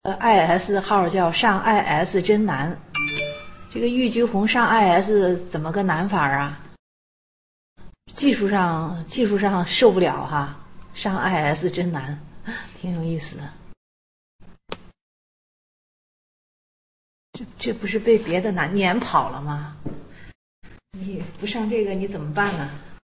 IS 号叫上 IS 真难，这个玉菊红上 IS 怎么个难法啊？技术上受不了哈，上 IS 真难，挺有意思的。这不是被别的撵跑了吗？你不上这个你怎么办呢？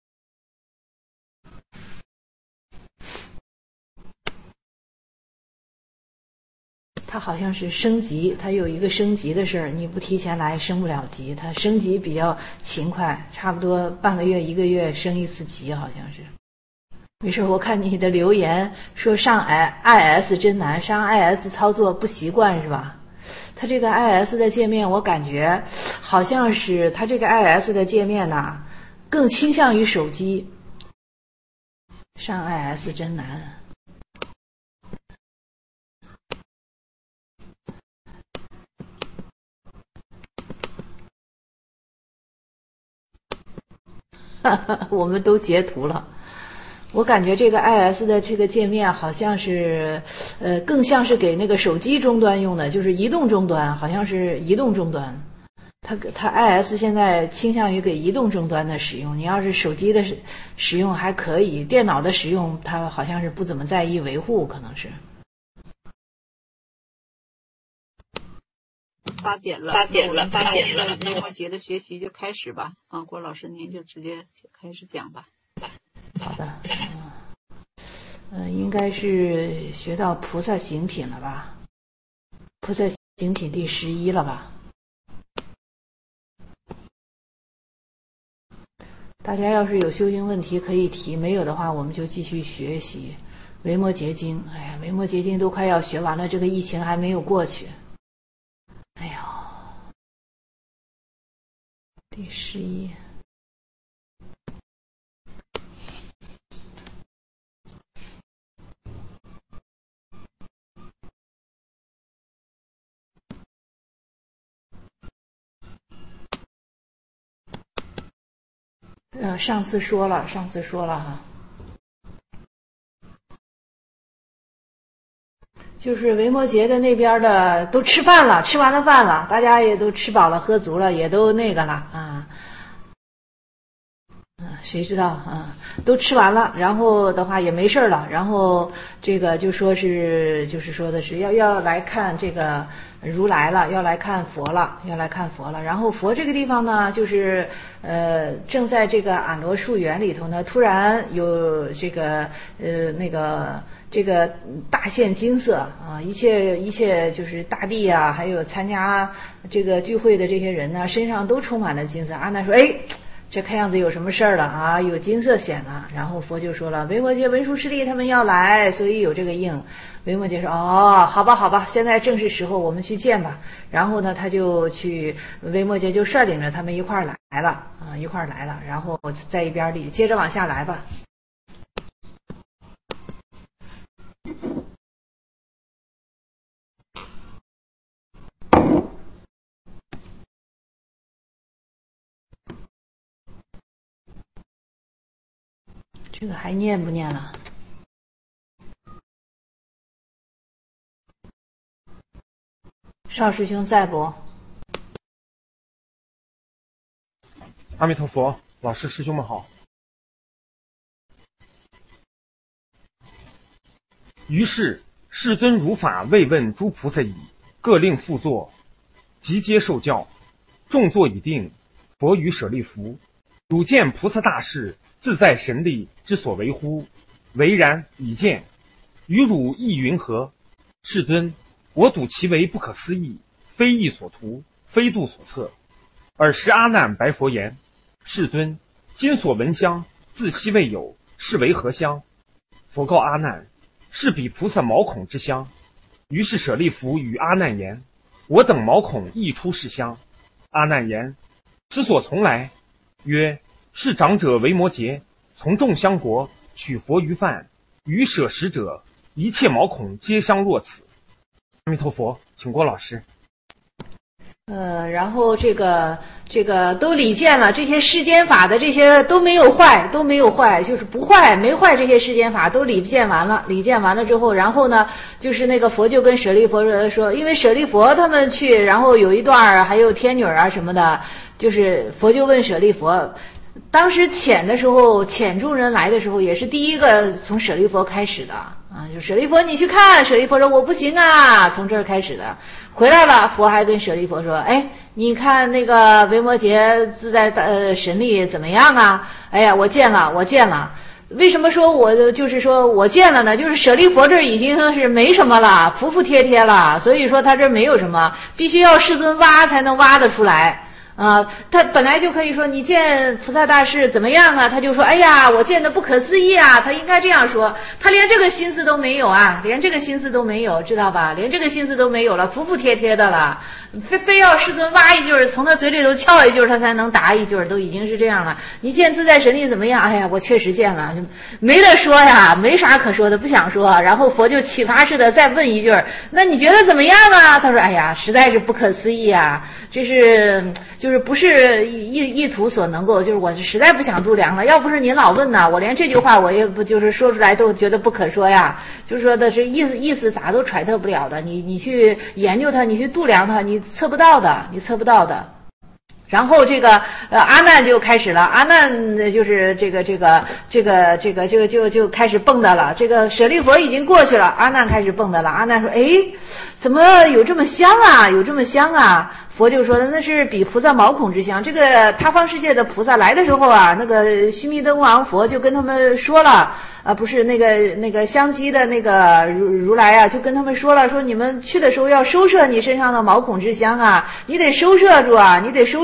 它好像是升级，它有一个升级的事儿，你不提前来升不了级。它升级比较勤快，差不多半个月1个月升一次级，好像是。没事，我看你的留言说上 IS 真难，上 IS 操作不习惯是吧？它这个 IS 的界面我感觉好像是它这个 IS 的界面呢更倾向于手机。上 IS 真难。我们都截图了。我感觉这个 IS 的这个界面好像是，更像是给那个手机终端用的，就是移动终端，好像是移动终端。它 IS 现在倾向于给移动终端的使用。你要是手机的使用还可以，电脑的使用它好像是不怎么在意维护，可能是。 8点了，维摩诘的学习就开始吧。郭老师您就直接开始讲吧。 好的，应该是学到菩萨行品了吧？菩萨行品第11了吧？大家要是有修行问题可以提，没有的话我们就继续学习维摩诘经。哎呀，维摩诘经都快要学完了，这个疫情还没有过去。哎呦，第11。上次说了哈，就是维摩诘的那边的都吃饭了，吃完了饭了，大家也都吃饱了喝足了，也都那个了啊。谁知道啊？都吃完了，然后的话也没事了，然后这个就说是，就是说的是要来看这个如来了，要来看佛了。然后佛这个地方呢，就是正在这个俺罗树园里头呢，突然有这个这个大现金色啊，一切就是大地啊，还有参加这个聚会的这些人呢，身上都充满了金色。阿难说：“哎。”这看样子有什么事儿了啊？有金色显了。然后佛就说了：“维摩诘文殊师利他们要来，所以有这个应。”维摩诘说：“哦，好吧，现在正是时候，我们去见吧。”然后呢，他就去，维摩诘就率领着他们一块儿来了啊，然后在一边里接着往下来吧。这个还念不念了？邵师兄在不？ 阿弥陀佛，老师师兄们好。于是世尊如法慰问诸菩萨已，各令复坐，即皆受教。众坐已定，佛于舍利弗：“汝见菩萨大士自在神力之所为乎？唯然已见。于汝意云何？”世尊：“我睹其为不可思议，非意所图，非度所测。”尔时阿难白佛言：“世尊，今所闻香，自昔未有，是为何香？”佛告阿难：“是彼菩萨毛孔之香。”于是舍利弗与阿难言：“我等毛孔亦出是香。”阿难言：“此所从来？”曰：“是长者维摩诘从众香国取佛于饭，于舍食者，一切毛孔皆香若此。”阿弥陀佛，请郭老师。 然后这个都礼见了，这些世间法的这些都没有坏，就是不坏没坏，这些世间法都礼见完了之后，然后呢，就是那个佛就跟舍利佛说，因为舍利佛他们去，然后有一段还有天女啊什么的，就是佛就问舍利佛。当时遣众人来的时候，也是第一个从舍利佛开始的啊，就舍利佛你去看，舍利佛说我不行啊，从这儿开始的。回来了，佛还跟舍利佛说，哎，你看那个维摩诘自在神力怎么样啊？哎呀，我见了。为什么说我见了呢？就是舍利佛这儿已经是没什么了，服服帖帖了，所以说他这没有什么，必须要世尊挖才能挖得出来。他本来就可以说你见菩萨大士怎么样啊？他就说哎呀，我见的不可思议啊！他应该这样说，他连这个心思都没有啊，知道吧？连这个心思都没有了，服服帖帖的了，非要世尊挖一句，从他嘴里头撬一句，他才能答一句，都已经是这样了。你见自在神力怎么样？哎呀，我确实见了，没得说呀，没啥可说的，不想说。然后佛就启发似的再问一句，那你觉得怎么样啊？他说哎呀，实在是不可思议啊，就是不是一图所能够，就是我实在不想度量了。要不是您老问呢，我连这句话我也不就是说出来都觉得不可说呀。就是说的是意思咋都揣测不了的。你去研究它，你去度量它，你测不到的。然后这个阿难就开始了，阿难就是这个就开始蹦跶了。这个舍利佛已经过去了，阿难开始蹦跶了。阿难说：“哎，怎么有这么香啊？”佛就说的那是比菩萨毛孔之香。这个他方世界的菩萨来的时候啊，那个须弥灯王佛就跟他们说了。不是那个香积的那个如来啊，就跟他们说了，说你们去的时候要收摄你身上的毛孔之香啊，你得收摄住啊，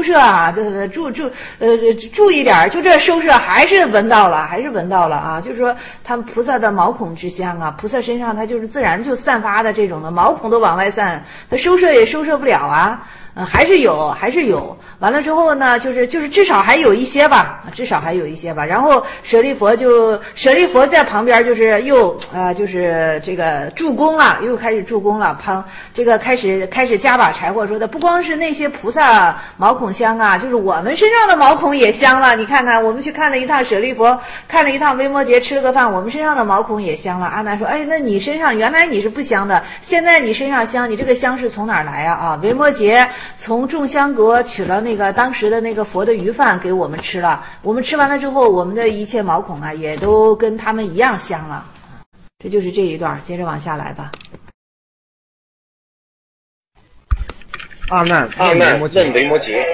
注意点，就这收摄还是闻到了啊，就是说他们菩萨的毛孔之香啊，菩萨身上他就是自然就散发的这种的毛孔都往外散，他收摄也收摄不了啊。还是有。完了之后呢，就是至少还有一些吧。然后舍利佛在旁边就是又就是这个助攻了，又开始助攻了。这个开始加把柴火，说的不光是那些菩萨毛孔香啊，就是我们身上的毛孔也香了。你看看，我们去看了一趟舍利佛，看了一趟维摩诘，吃了个饭，我们身上的毛孔也香了。阿难说：“哎，那你身上原来你是不香的，现在你身上香，你这个香是从哪儿来啊？维摩诘从众香阁取了那个当时的那个佛的鱼饭给我们吃了，我们吃完了之后，我们的一切毛孔啊也都跟他们一样香了。”这就是这一段，接着往下来吧。 阿难问维摩诘，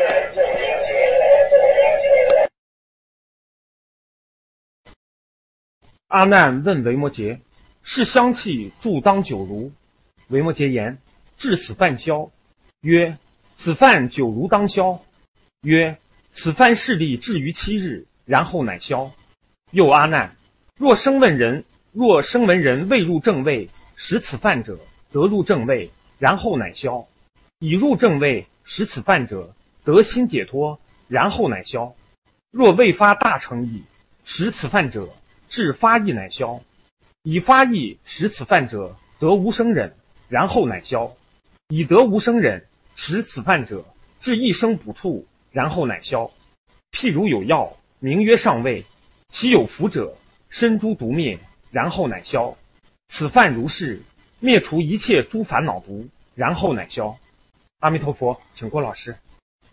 阿难问维摩诘：是香气助当久如？维摩诘言：至此饭消。曰：此饭久如当消。曰：此饭势力至于7日，然后乃消。又阿难：若声闻人未入正位，食此饭者，得入正位，然后乃消。已入正位，食此饭者，得心解脱，然后乃消。若未发大乘意，食此饭者，至发意乃消。已发意食此饭者，得无生忍，然后乃消。已得无生忍，食此饭者，至一生补处，然后乃消。譬如有药，名曰上位，其有服者，身诸毒灭，然后乃消。此饭如是，灭除一切诸烦恼毒，然后乃消。阿弥陀佛，请郭老师。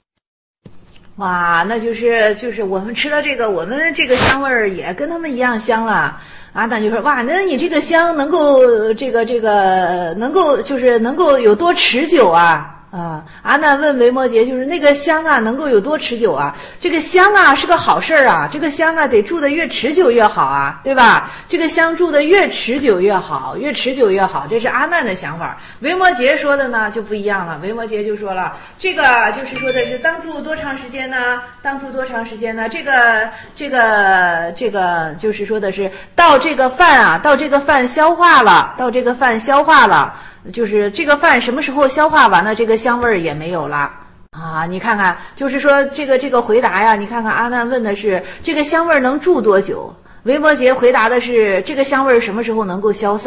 哇，那就是我们吃了这个，我们这个香味儿也跟他们一样香了。阿难就说：哇，那你这个香能够能够有多持久啊？阿难问维摩诘，就是那个香啊能够有多持久啊？这个香啊是个好事啊，这个香啊得住得越持久越好啊，对吧？这个香住得越持久越好，这是阿难的想法。维摩诘说的呢就不一样了，维摩诘就说了，这个就是说的是当住多长时间呢？这个就是说的是到这个饭消化了，就是这个饭什么时候消化完了，这个香味儿也没有了啊！你看看，就是说这个回答呀，你看看阿难问的是这个香味儿能住多久，维摩诘回答的是这个香味儿什么时候能够消散啊？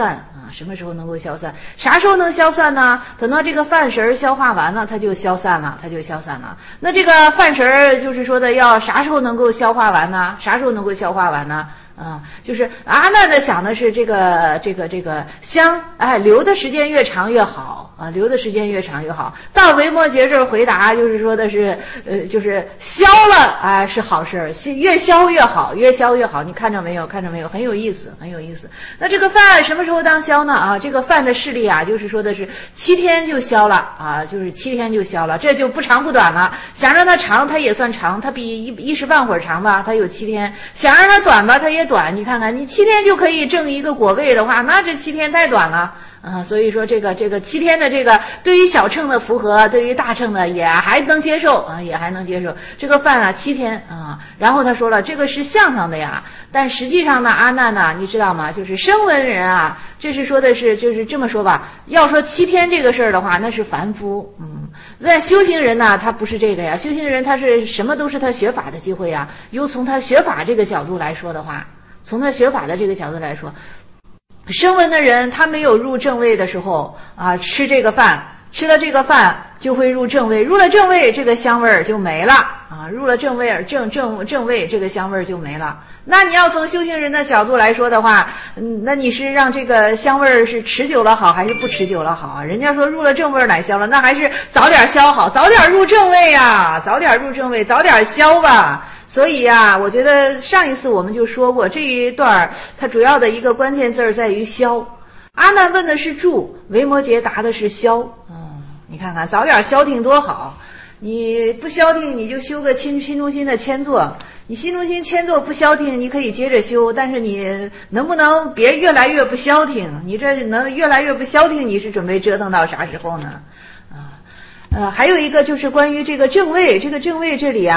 什么时候能够消散？啥时候能消散呢？等到这个饭食儿消化完了，它就消散了，它就消散了。那这个饭食儿就是说的要啥时候能够消化完呢？啥时候能够消化完呢？就是阿难的想的是这个香，留的时间越长越好啊，留的时间越长越好。到维摩诘这儿回答就是说的是，就是消了是好事儿，越消越好，越消越好。你看着没有？看着没有？很有意思，很有意思。那这个饭什么时候当消呢？这个饭的势力就是说的是7天就消了就是7天就消了，这就不长不短了。想让它长，它也算长，它比一时半会儿长吧，它有7天。想让它短吧，它也短。你看看，你7天就可以证一个果位的话，那这7天太短了所以说这个7天的这个对于小乘的符合，对于大乘的也还能接受也还能接受。这个饭7天然后他说了，这个是相上的呀，但实际上呢，阿难呢，你知道吗？就是声闻人这是说的是就是这么说吧，要说7天这个事儿的话，那是凡夫在修行人呢，他不是这个呀，修行人他是什么都是他学法的机会呀。又从他学法这个角度来说的话，从他学法的这个角度来说，声闻的人他没有入正位的时候吃这个饭，吃了这个饭就会入正位，入了正位这个香味儿就没了入了正位正位这个香味儿就没了。那你要从修行人的角度来说的话，那你是让这个香味儿是持久了好还是不持久了好人家说入了正味儿乃消了，那还是早点消好，早点入正位早点入正位，早点消吧。所以我觉得上一次我们就说过，这一段它主要的一个关键字在于消。阿难问的是住，维摩诘答的是消你看看早点消停多好。你不消停，你就修个心中心的谦坐，你心中心谦坐不消停，你可以接着修，但是你能不能别越来越不消停？你这能越来越不消停，你是准备折腾到啥时候呢？还有一个就是关于这个正位，这个正位这里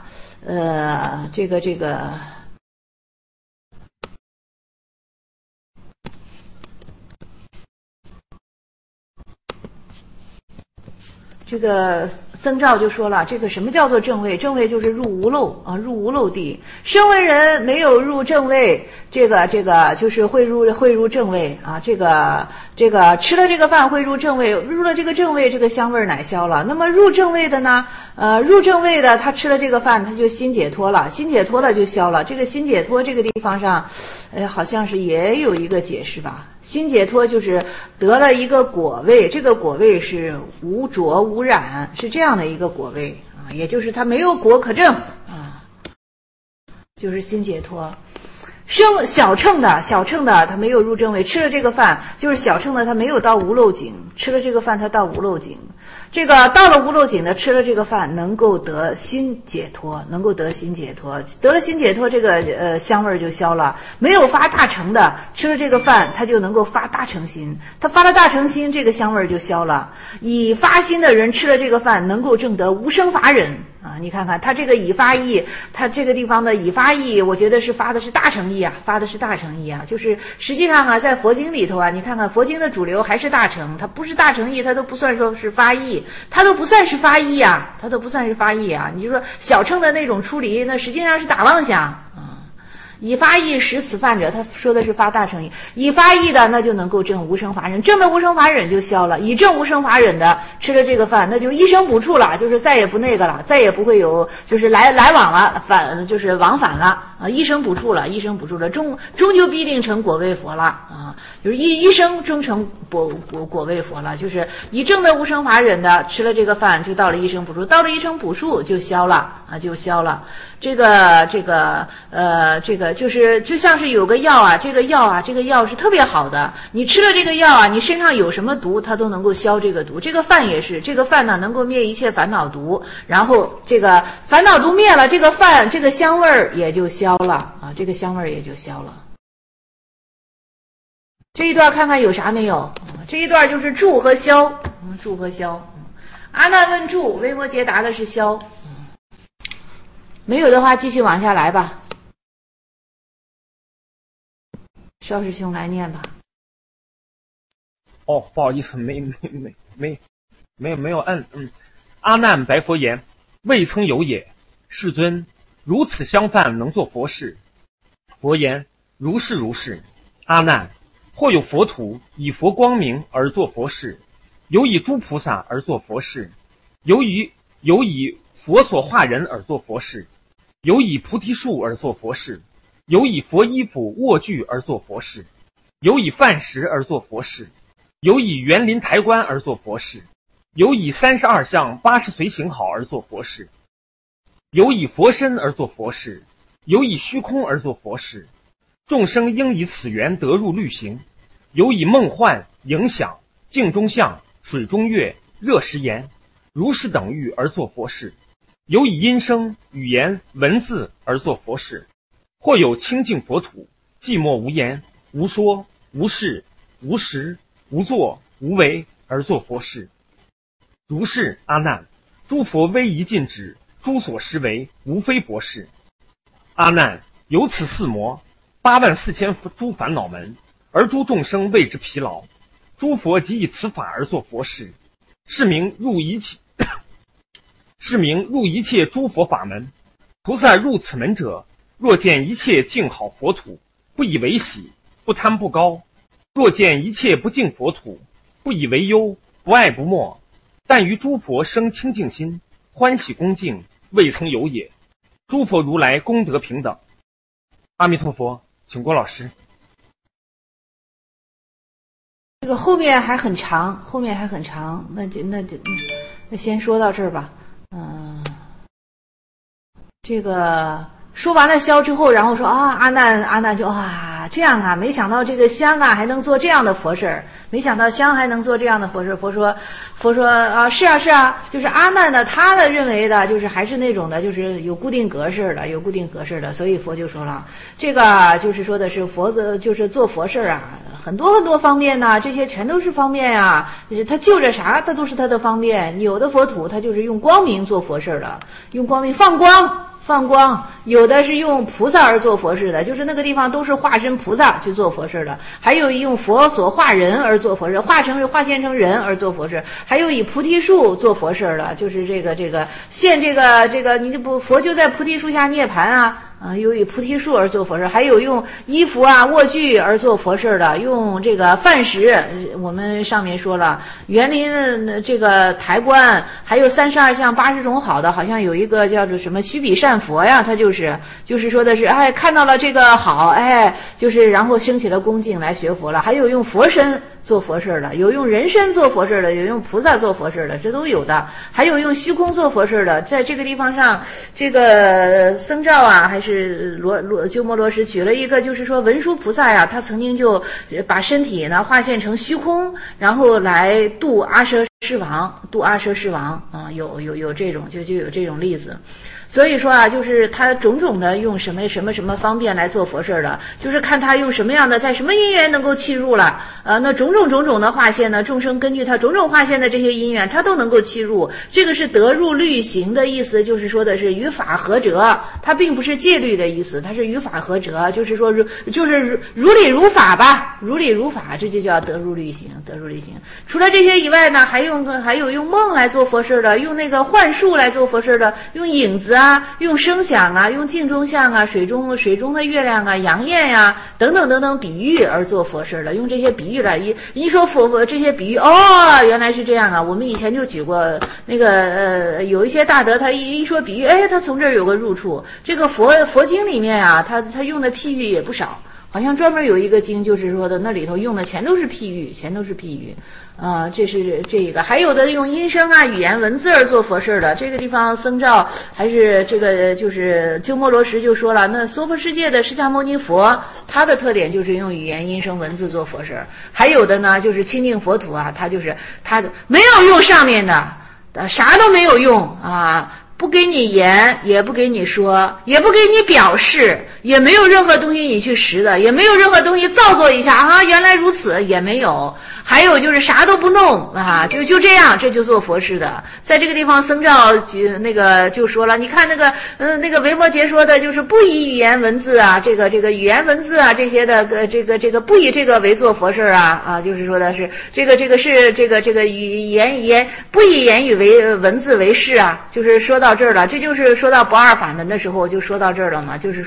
这个僧肇就说了，这个什么叫做正位？正位就是入无漏入无漏地。声闻人没有入正位，这个就是会入正位这个吃了这个饭会入正位，入了这个正位，这个香味乃消了。那么入正位的呢？入正位的他吃了这个饭，他就心解脱了，心解脱了就消了。这个心解脱这个地方上，好像是也有一个解释吧。心解脱就是得了一个果位，这个果位是无着无染，是这样的一个果位也就是他没有果可证就是心解脱。小乘的他没有入正位，吃了这个饭就是小乘的他没有到无漏井，吃了这个饭他到无漏井。这个到了无漏井的吃了这个饭能够得心解脱，能够得心解脱，得了心解脱这个香味就消了。没有发大乘的吃了这个饭他就能够发大乘心，他发了大乘心这个香味就消了。已发心的人吃了这个饭能够证得无生法忍你看看他这个已发意，他这个地方的已发意我觉得是发的是大乘意发的是大乘意就是实际上在佛经里头你看看佛经的主流还是大乘，它不是大乘意它都不算说是发意，它都不算是发意它都不算是发意你就说小乘的那种出离那实际上是打妄想已发意识此犯者，他说的是发大乘意。已发意的那就能够证无生法忍，证的无生法忍就消了。已证无生法忍的吃了这个饭，那就一生补处了，就是再也不那个了，再也不会有就是来往了，就是往返了一生补处了，一生补处了，终究必定成果位佛了就是一生终成果位佛了，就是已证的无生法忍的吃了这个饭就到了一生补处，到了一生补处就消了就消了。这个就是就像是有个药这个药是特别好的，你吃了这个药你身上有什么毒它都能够消这个毒。这个饭也是，这个饭呢能够灭一切烦恼毒，然后这个烦恼毒灭了，这个饭这个香味儿也就消了这个香味儿也就消了。这一段看看有啥没有这一段就是住和消住和消阿难问住，维摩诘答的是消没有的话继续往下来吧。邵师兄来念吧。 不好意思，没有按。阿难白佛言：未曾有也。世尊，如此香饭能做佛事？佛言：如是如是。阿难， 或有佛土以佛光明而作佛事，有以诸菩萨而作佛事，有以佛所化人而作佛事，有以菩提树而作佛事，有以佛衣服卧具而作佛事，有以饭食而作佛事，有以园林台观而作佛事，有以32相80随行好而作佛事，有以佛身而作佛事，有以虚空而作佛事。众生应以此缘得入律行，有以梦幻、影响、镜中像、水中月、热食言、如是等欲而作佛事，有以音声、语言、文字而作佛事。或有清净佛土，寂寞无言、无说、无事、无实、无作、无为而作佛事。如是阿难，诸佛威仪尽止，诸所施为无非佛事。阿难，有此四魔84000诸烦恼门，而诸众生为之疲劳，诸佛即以此法而作佛事，是名入一切诸佛法门。菩萨入此门者，若见一切净好佛土，不以为喜，不贪不高；若见一切不净佛土，不以为忧，不爱不没。但于诸佛生清净心，欢喜恭敬，未曾有也。诸佛如来功德平等。阿弥陀佛，请郭老师。 这个后面还很长，那先说到这儿吧。这个说完了消之后，然后说阿难就这样啊，没想到这个香啊还能做这样的佛事儿，没想到香还能做这样的佛事儿。佛说是啊，就是阿难呢，他的认为的就是还是那种的，就是有固定格式的，所以佛就说了，这个就是说的是佛的，就是做佛事儿啊，很多方面呢，这些全都是方便啊，他就着啥，他都是他的方便。有的佛土他就是用光明做佛事儿的，用光明放光，有的是用菩萨而做佛事的，就是那个地方都是化身菩萨去做佛事的，还有用佛所化人而做佛事，化现成人而做佛事，还有以菩提树做佛事的，就是这个现这个你这不佛就在菩提树下涅槃啊，有以菩提树而做佛事，还有用衣服啊卧具而做佛事的，用这个饭食，我们上面说了园林这个台观，还有32相80种好的，好像有一个叫做什么须比善佛呀，他就是说的是看到了这个好，就是然后升起了恭敬来学佛了。还有用佛身做佛事的，有用人身做佛事的，有用菩萨做佛事的，这都有的。还有用虚空做佛事的，在这个地方上，这个僧兆啊，还是鸠摩罗什举了一个，就是说文殊菩萨呀，他曾经就把身体呢化现成虚空，然后来度阿阇世王啊，有这种就有这种例子。所以说啊，就是他种种的用什么方便来做佛事的，就是看他用什么样的，在什么因缘能够契入了，那种种的化现呢，众生根据他种种化现的这些因缘，他都能够契入。这个是得入律行的意思，就是说的是与法合辙，它并不是戒律的意思，它是与法合辙，就是说就是如理如法吧，如理如法，这就叫得入律行。除了这些以外呢，还有用梦来做佛事的，用那个幻术来做佛事的，用影子用声响啊，用镜中像啊，水中的月亮啊，阳焰呀，等等比喻而做佛事的，用这些比喻来一说佛这些比喻，原来是这样啊。我们以前就举过那个有一些大德，他一说比喻，他从这儿有个入处。这个佛经里面啊，他用的譬喻也不少，好像专门有一个经，就是说的那里头用的全都是譬喻。这是这一个。还有的用音声啊、语言文字而做佛事的，这个地方僧兆还是这个就是鸠摩罗什就说了，那娑婆世界的释迦牟尼佛，他的特点就是用语言音声文字做佛事。还有的呢，就是清净佛土啊，他没有用上面的，啥都没有用啊。不给你言，也不给你说，也不给你表示，也没有任何东西你去识的，也没有任何东西造作一下原来如此，也没有。还有就是啥都不弄啊，就这样，这就做佛事的。在这个地方僧兆就说了，你看那个维摩诘说的就是不以语言文字啊，这个语言文字啊这些的这个不以这个为做佛事啊，就是说的是这个是这个语言不以言语为文字为事啊，就是说到这儿了。这就是说到不二法门的时候就说到这儿了嘛，就是说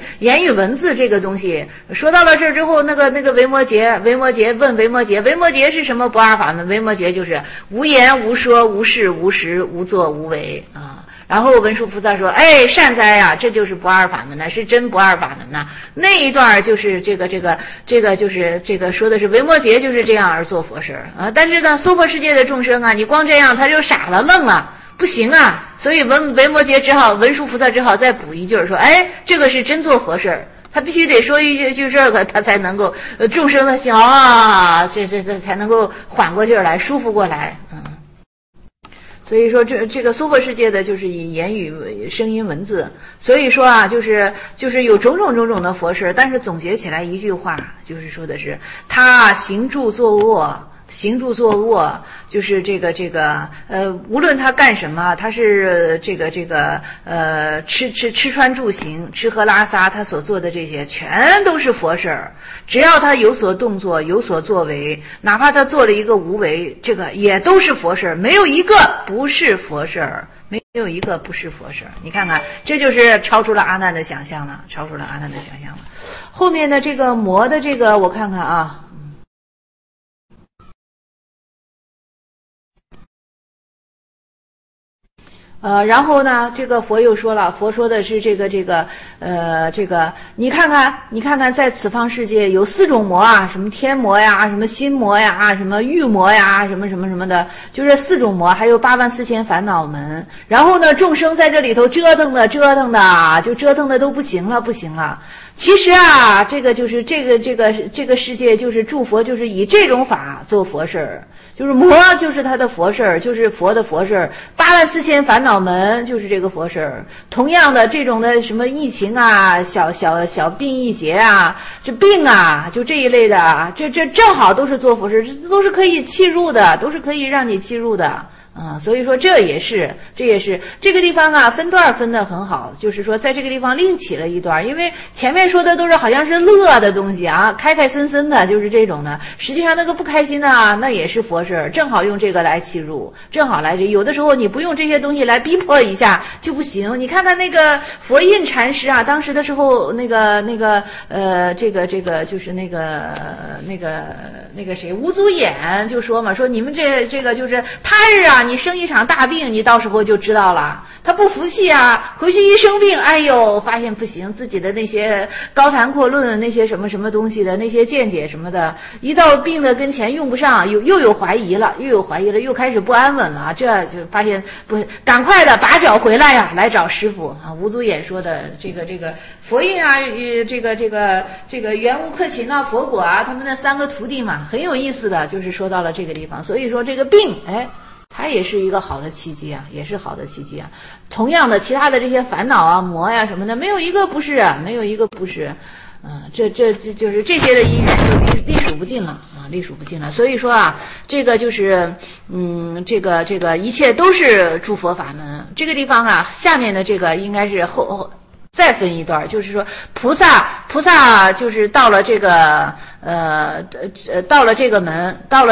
言语文字这个东西，说到了这儿之后，那个维摩诘问维摩诘是什么不二法门？维摩诘就是无言无说无事无实无作无为啊。然后文殊菩萨说：“哎，善哉呀，这就是不二法门呢，是真不二法门呐。”那一段就是这个就是这个说的是维摩诘就是这样而做佛事啊。但是呢，娑婆世界的众生啊，你光这样他就傻了愣了，不行啊。所以维摩诘文殊菩萨只好再补一句说：“哎，这个是真做佛事。”他必须得说一句这个，他才能够众生的心啊，这才能够缓过劲儿来，舒服过来，所以说这个娑婆世界的就是以言语声音文字，所以说啊就是有种种的佛事，但是总结起来一句话，就是说的是他行住坐卧，就是这个无论他干什么，他是吃穿住行，吃喝拉撒，他所做的这些全都是佛事儿。只要他有所动作，有所作为，哪怕他做了一个无为，这个也都是佛事儿，没有一个不是佛事儿。没有一个不是佛事。你看看，这就是超出了阿难的想象了，后面的这个魔的这个，我看看啊。然后呢，这个佛又说了，佛说的是这个，你看看，在此方世界有4种魔啊，什么天魔呀，什么心魔呀，什么欲魔呀，什么的，就这4种魔，还有84000烦恼门。然后呢，众生在这里头折腾的，就折腾的都不行了。其实啊，这个就是这个世界，就是诸佛就是以这种法做佛事儿。就是魔就是他的佛事儿，就是佛的佛事儿，84000烦恼门就是这个佛事儿。同样的这种的什么疫情啊，小病疫劫啊，这病啊，就这一类的啊，这正好都是做佛事，这都是可以契入的，都是可以让你契入的。所以说这也是这个地方啊，分段分得很好，就是说在这个地方另起了一段，因为前面说的都是好像是乐的东西啊，开森的，就是这种的。实际上那个不开心的啊，那也是佛事，正好用这个来契入，正好来有的时候你不用这些东西来逼迫一下就不行。你看看那个佛印禅师啊，当时的时候这个就是那个谁吴祖衍就说嘛，说你们这个就是他日啊，你生一场大病，你到时候就知道了。他不服气啊，回去一生病，哎呦，发现不行，自己的那些高谈阔论，那些什么东西的那些见解什么的，一到病的跟前用不上，又有怀疑了，又开始不安稳了。这就发现不，赶快的拔脚回来呀，来找师傅啊。吴祖衍说的这个佛印啊，这个圆悟克勤啊，佛果啊，他们那3个徒弟嘛，很有意思的，就是说到了这个地方。所以说这个病，它也是一个好的契机啊，同样的，其他的这些烦恼啊、魔呀什么的，没有一个不是。这就是这些的因缘就历数不尽了。所以说啊，这个就是这个一切都是诸佛法门。这个地方啊，下面的这个应该是后再分一段，就是说菩萨就是到了这个到了这个门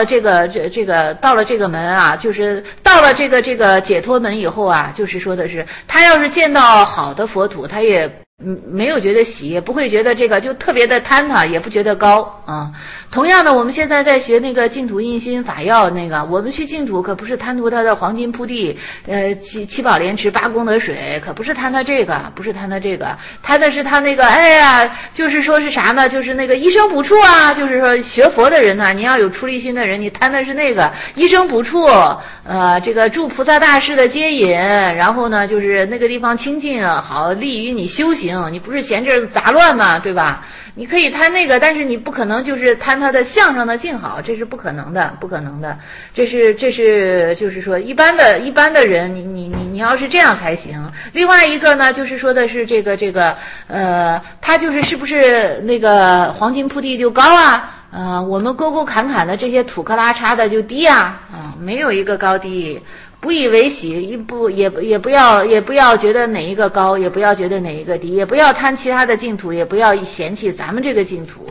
啊，就是到了这个解脱门以后啊，就是说的是他要是见到好的佛土，他也没有觉得喜，也不会觉得这个就特别的贪它，也不觉得高啊。同样的，我们现在在学那个净土印心法要那个，我们去净土可不是贪图它的黄金铺地，七宝莲池8功德水，可不是贪它这个，贪的是他那个，哎呀，就是说是啥呢？就是那个一生补处啊，就是说学佛的人呢，你要有出离心的人，你贪的是那个一生补处，这个助菩萨大士的接引，然后呢，就是那个地方清净好，利于你修行。你不是嫌这杂乱吗？对吧？你可以贪那个，但是你不可能就是贪它的相上的净好，这是不可能的。这是就是说一般的人，你要是这样才行。另外一个呢，就是说的是这个他是不是那个黄金铺地就高啊？我们沟沟坎坎的这些土克拉叉的就低啊，没有一个高低。不以为喜，也不要觉得哪一个高，也不要觉得哪一个低，也不要贪其他的净土，也不要嫌弃咱们这个净土，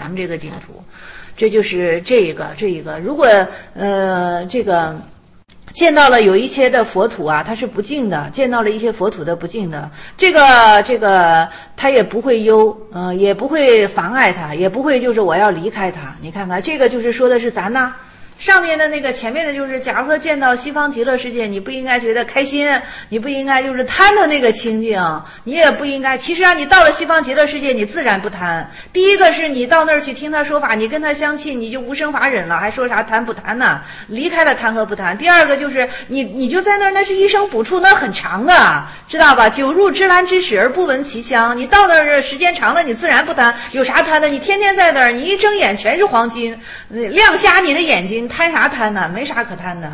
这就是这一个。如果这个见到了有一些的佛土啊，它是不净的，见到了一些佛土的不净的，这个他也不会忧，也不会妨碍他，也不会就是我要离开他。你看看这个就是说的是咱呐。上面的那个前面的就是假如说见到西方极乐世界，你不应该觉得开心，你不应该就是贪的那个清净，你也不应该，其实啊你到了西方极乐世界你自然不贪。第一个是你到那儿去听他说法，你跟他相契，你就无生法忍了，还说啥贪不贪呢？离开了贪和不贪。第二个就是你就在那儿，那是一生补处，那很长的，知道吧？久入芝兰之室而不闻其香，你到那儿时间长了你自然不贪，有啥贪的？你天天在那儿，你一睁眼全是黄金，亮瞎你的眼睛，贪啥贪呢？没啥可贪的。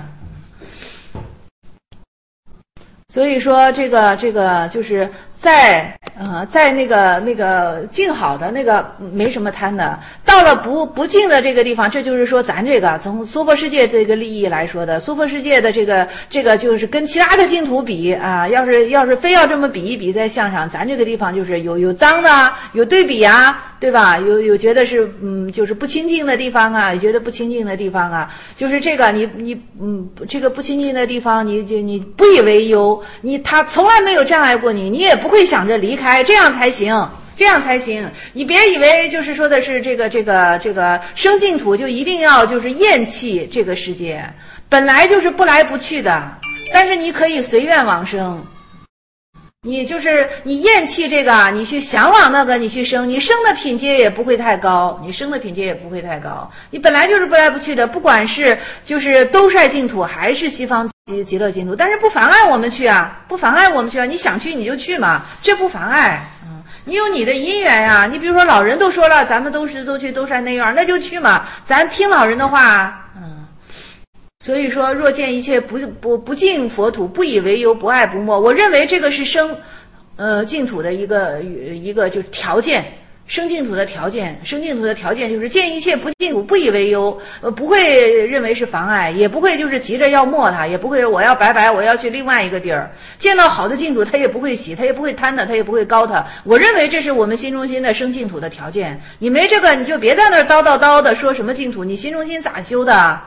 所以说这个就是在那个净好的那个没什么贪的，到了不净的这个地方，这就是说咱这个从娑婆世界这个利益来说的，娑婆世界的这个就是跟其他的净土比啊，要是非要这么比一比在相上，咱这个地方就是有脏的，有对比啊，对吧？有觉得是就是不清净的地方啊，也觉得不清净的地方啊，就是这个你这个不清净的地方，你不以为忧，他从来没有障碍过你，你也不会想着离开，这样才行。这样才行，你别以为就是说的是这个生净土就一定要就是厌弃这个世界，本来就是不来不去的，但是你可以随愿往生。你厌弃这个，你去向往那个，你去生，你生的品阶也不会太高，你本来就是不来不去的，不管是就是兜率净土还是西方极乐净土，但是不妨碍我们去啊，你想去你就去嘛，这不妨碍。你有你的因缘呀，你比如说老人都说了，咱们都去兜率内院，那就去嘛，咱听老人的话。所以说若见一切不净佛土，不以为忧，不爱不没，我认为这个是生净土的一个就是条件，生净土的条件就是见一切不净土，不以为忧，不会认为是妨碍，也不会就是急着要没它，也不会我要白我要去另外一个地儿。见到好的净土他也不会喜，他也不会贪它，他也不会高它。我认为这是我们心中心的生净土的条件。你没这个你就别在那儿叨的说什么净土，你心中心咋修的？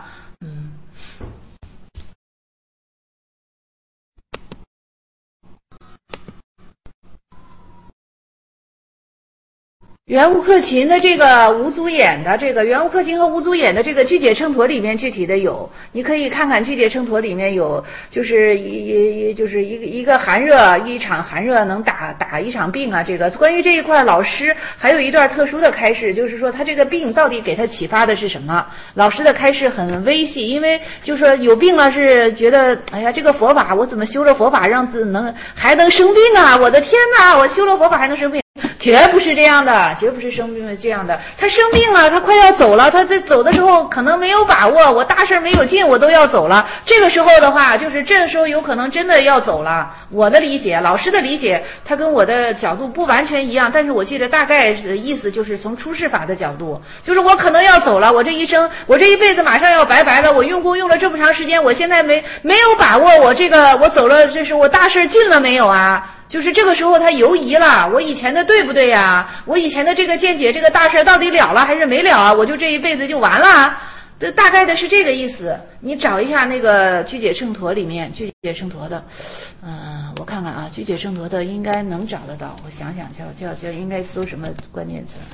圆悟克勤的这个无足眼的这个圆悟克勤和无足眼的这个具解秤砣里面具体的有，你可以看看具解秤砣里面有，就是一个寒热，一场寒热能打一场病啊。这个关于这一块，老师还有一段特殊的开示，就是说他这个病到底给他启发的是什么？老师的开示很微细，因为就是说有病了是觉得哎呀这个佛法我怎么修了佛法让自还能生病啊？我的天哪，我修了佛法还能生病？绝不是这样的，绝不是生病这样的。他生病了，他快要走了，他这走的时候可能没有把握，我大事没有尽，我都要走了。这个时候的话，就是这时候有可能真的要走了。我的理解，老师的理解，他跟我的角度不完全一样，但是我记得大概的意思就是从出世法的角度，就是我可能要走了，我这一生，我这一辈子马上要拜了，我用功用了这么长时间，我现在没有把握，我走了，这是我大事尽了没有啊？就是这个时候他犹疑了，我以前的对不对呀？我以前的这个见解，这个大事到底了还是没了啊？我就这一辈子就完了，大概的是这个意思。你找一下那个具解秤砣里面，具解秤砣的，我看看啊，具解秤砣的应该能找得到。我想想叫应该搜什么关键词？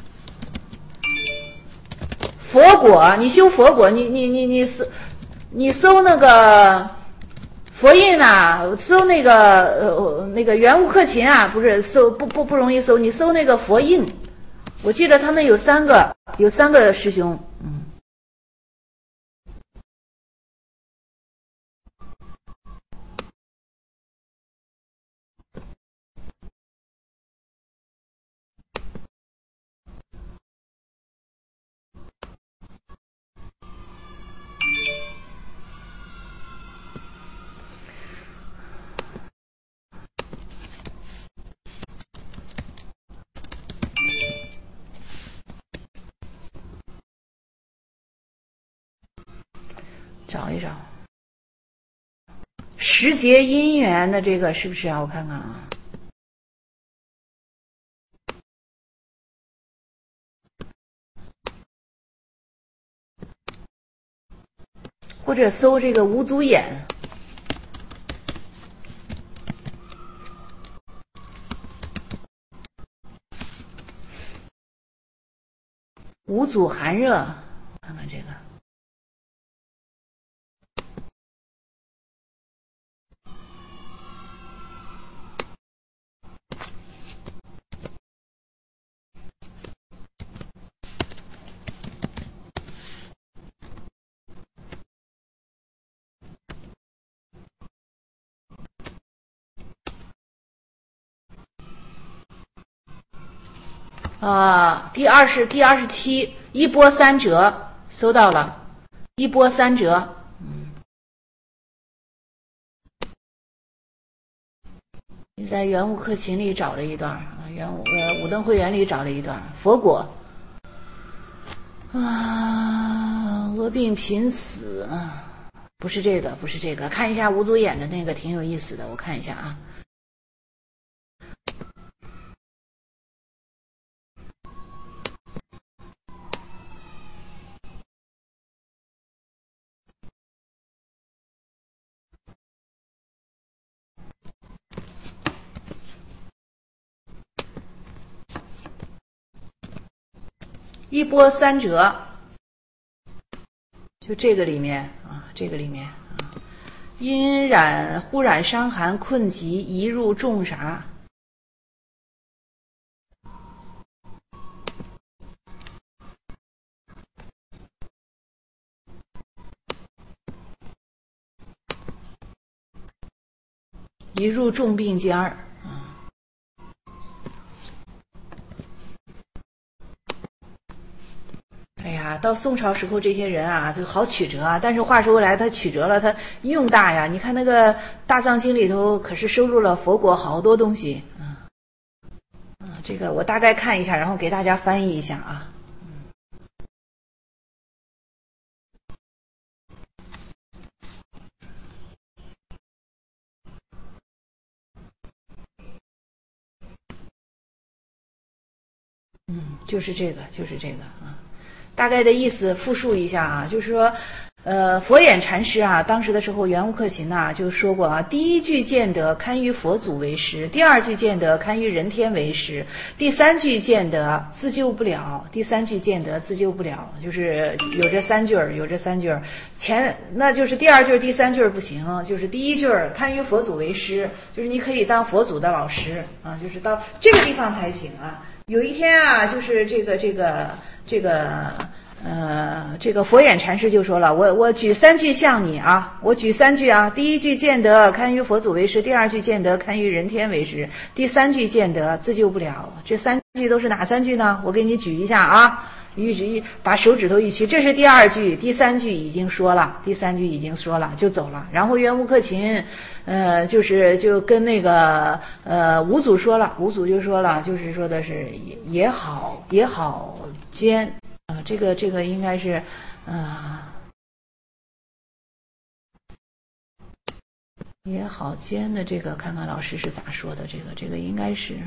佛果，你修佛果，你搜那个。佛印啊，搜那个圆悟克勤啊，不是搜不容易搜，你搜那个佛印，我记得他们有三个师兄，找一找时节因缘的这个是不是啊？我看看啊，或者搜这个无足眼， 五祖寒热，看看这个。第27一波三折，搜到了，一波三折。你在圆悟克勤里找了一段啊，武登会员里找了一段佛果俄病贫死，不是这个，不是这个，看一下五祖演的那个挺有意思的，我看一下啊。一波三折，就这个里面啊，这个里面啊，因忽染伤寒困疾，移入重啥？移入重病间儿。哎呀，到宋朝时候这些人啊，就好曲折啊。但是话说回来，他曲折了，他用大呀。你看那个大藏经里头，可是收录了佛国好多东西。这个我大概看一下，然后给大家翻译一下啊。就是这个啊。大概的意思复述一下啊，就是说，佛眼禅师啊，当时的时候，圆悟克勤呐就说过啊，第一句见得堪于佛祖为师，第二句见得堪于人天为师，第三句见得自救不了，第三句见得自救不了，就是有这三句儿，那就是第二句第三句不行，就是第一句堪于佛祖为师，就是你可以当佛祖的老师啊，就是到这个地方才行啊。有一天啊，就是这个佛眼禅师就说了，我举三句向你啊，我举三句啊，第一句见得堪于佛祖为师，第二句见得堪于人天为师，第三句见得自救不了。这三句都是哪三句呢？我给你举一下啊，把手指头一屈，这是第二句，第三句已经说了就走了。然后圆悟克勤就跟那个五祖说了，五祖就说了，就是说的是也好兼这个应该是也好兼的这个，看看老师是咋说的，这个应该是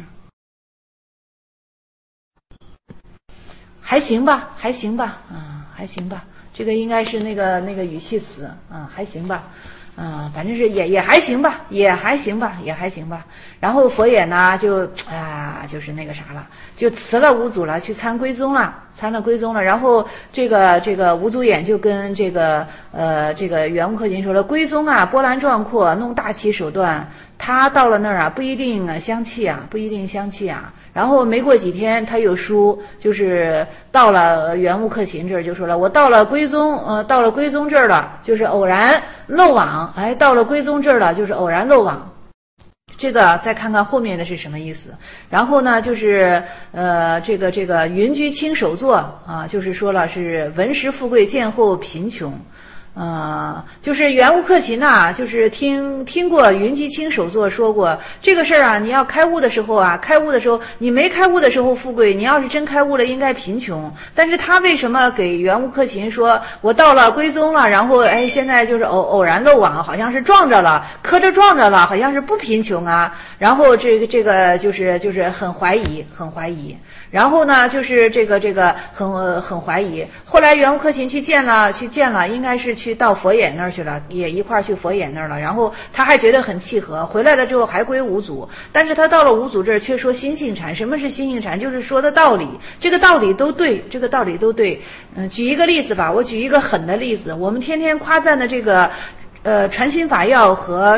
还行吧，还行吧，这个应该是那个语气词还行吧。反正是也还行吧，也还行吧。然后佛眼呢就是那个啥了，就辞了五祖了，去参归宗了。然后这个五祖眼就跟这个圆悟克勤说了，归宗啊波澜壮阔，弄大奇手段，他到了那儿啊不一定相契啊。然后没过几天，他有书，就是到了圆悟克勤这儿，就说了，我到了归宗这儿了，就是偶然漏网，到了归宗这儿了，就是偶然漏网。这个再看看后面的是什么意思。然后呢，就是这个云居清首座啊，就是说了是闻时富贵，见后贫穷。就是圆悟克勤呐，就是听过云居清首座说过这个事儿啊。你要开悟的时候你没开悟的时候富贵，你要是真开悟了应该贫穷。但是他为什么给圆悟克勤说我到了归宗了，然后现在就是偶然漏网，好像是磕着撞着了，好像是不贫穷啊。然后这个就是很怀疑。 然后呢，就是这个很怀疑。后来袁无克勤去见了，应该是去到佛眼那儿去了，也一块儿去佛眼那儿了。然后他还觉得很契合，回来了之后还归五祖，但是他到了五祖这儿却说心性禅。什么是心性禅？就是说的道理，这个道理都对，这个道理都对。举一个例子吧，我举一个狠的例子，我们天天夸赞的这个。传心法要和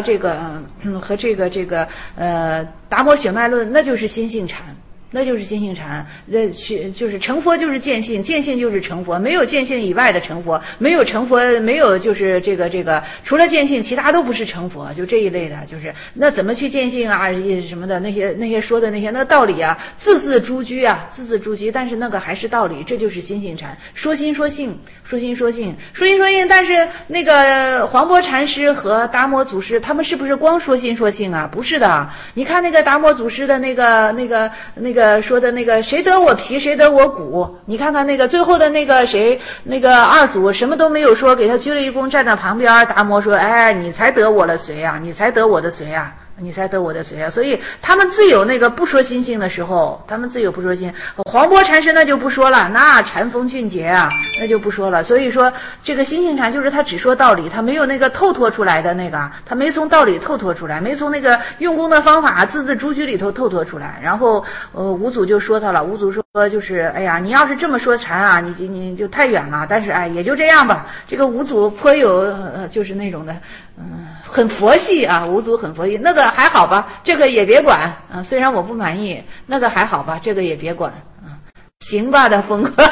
达摩血脉论，那就是心性禅。那就是心性禅，就是成佛就是见性，见性就是成佛，没有见性以外的成佛，没有成佛，没有就是这个除了见性，其他都不是成佛，就这一类的，就是那怎么去见性啊什么的那些说的那些那道理啊，字字珠玑啊，字字珠玑，但是那个还是道理，这就是心性禅，说心说性，说心说性，说心说性，但是那个黄波禅师和达摩祖师他们是不是光说心说性啊？不是的，你看那个达摩祖师的那个说的那个谁得我皮谁得我骨，你看看那个最后的那个谁那个二祖什么都没有说，给他鞠了一躬，站在旁边，达摩说：“哎，你才得我了谁啊？你才得我的谁啊？”你才得我的随啊，所以他们自有那个不说心性的时候，他们自有不说心。黄波禅师那就不说了，那禅风峻洁啊，那就不说了。所以说这个心性禅就是他只说道理，他没有那个透脱出来的那个，他没从道理透脱出来，没从那个用功的方法字字珠玑里头透脱出来。然后五祖就说他了，五祖说就是哎呀，你要是这么说禅啊，你就太远了。但是哎，也就这样吧。这个五祖颇有就是那种的。很佛系啊，五祖很佛系，那个还好吧，这个也别管啊。虽然我不满意，那个还好吧，这个也别管啊。行吧的风格，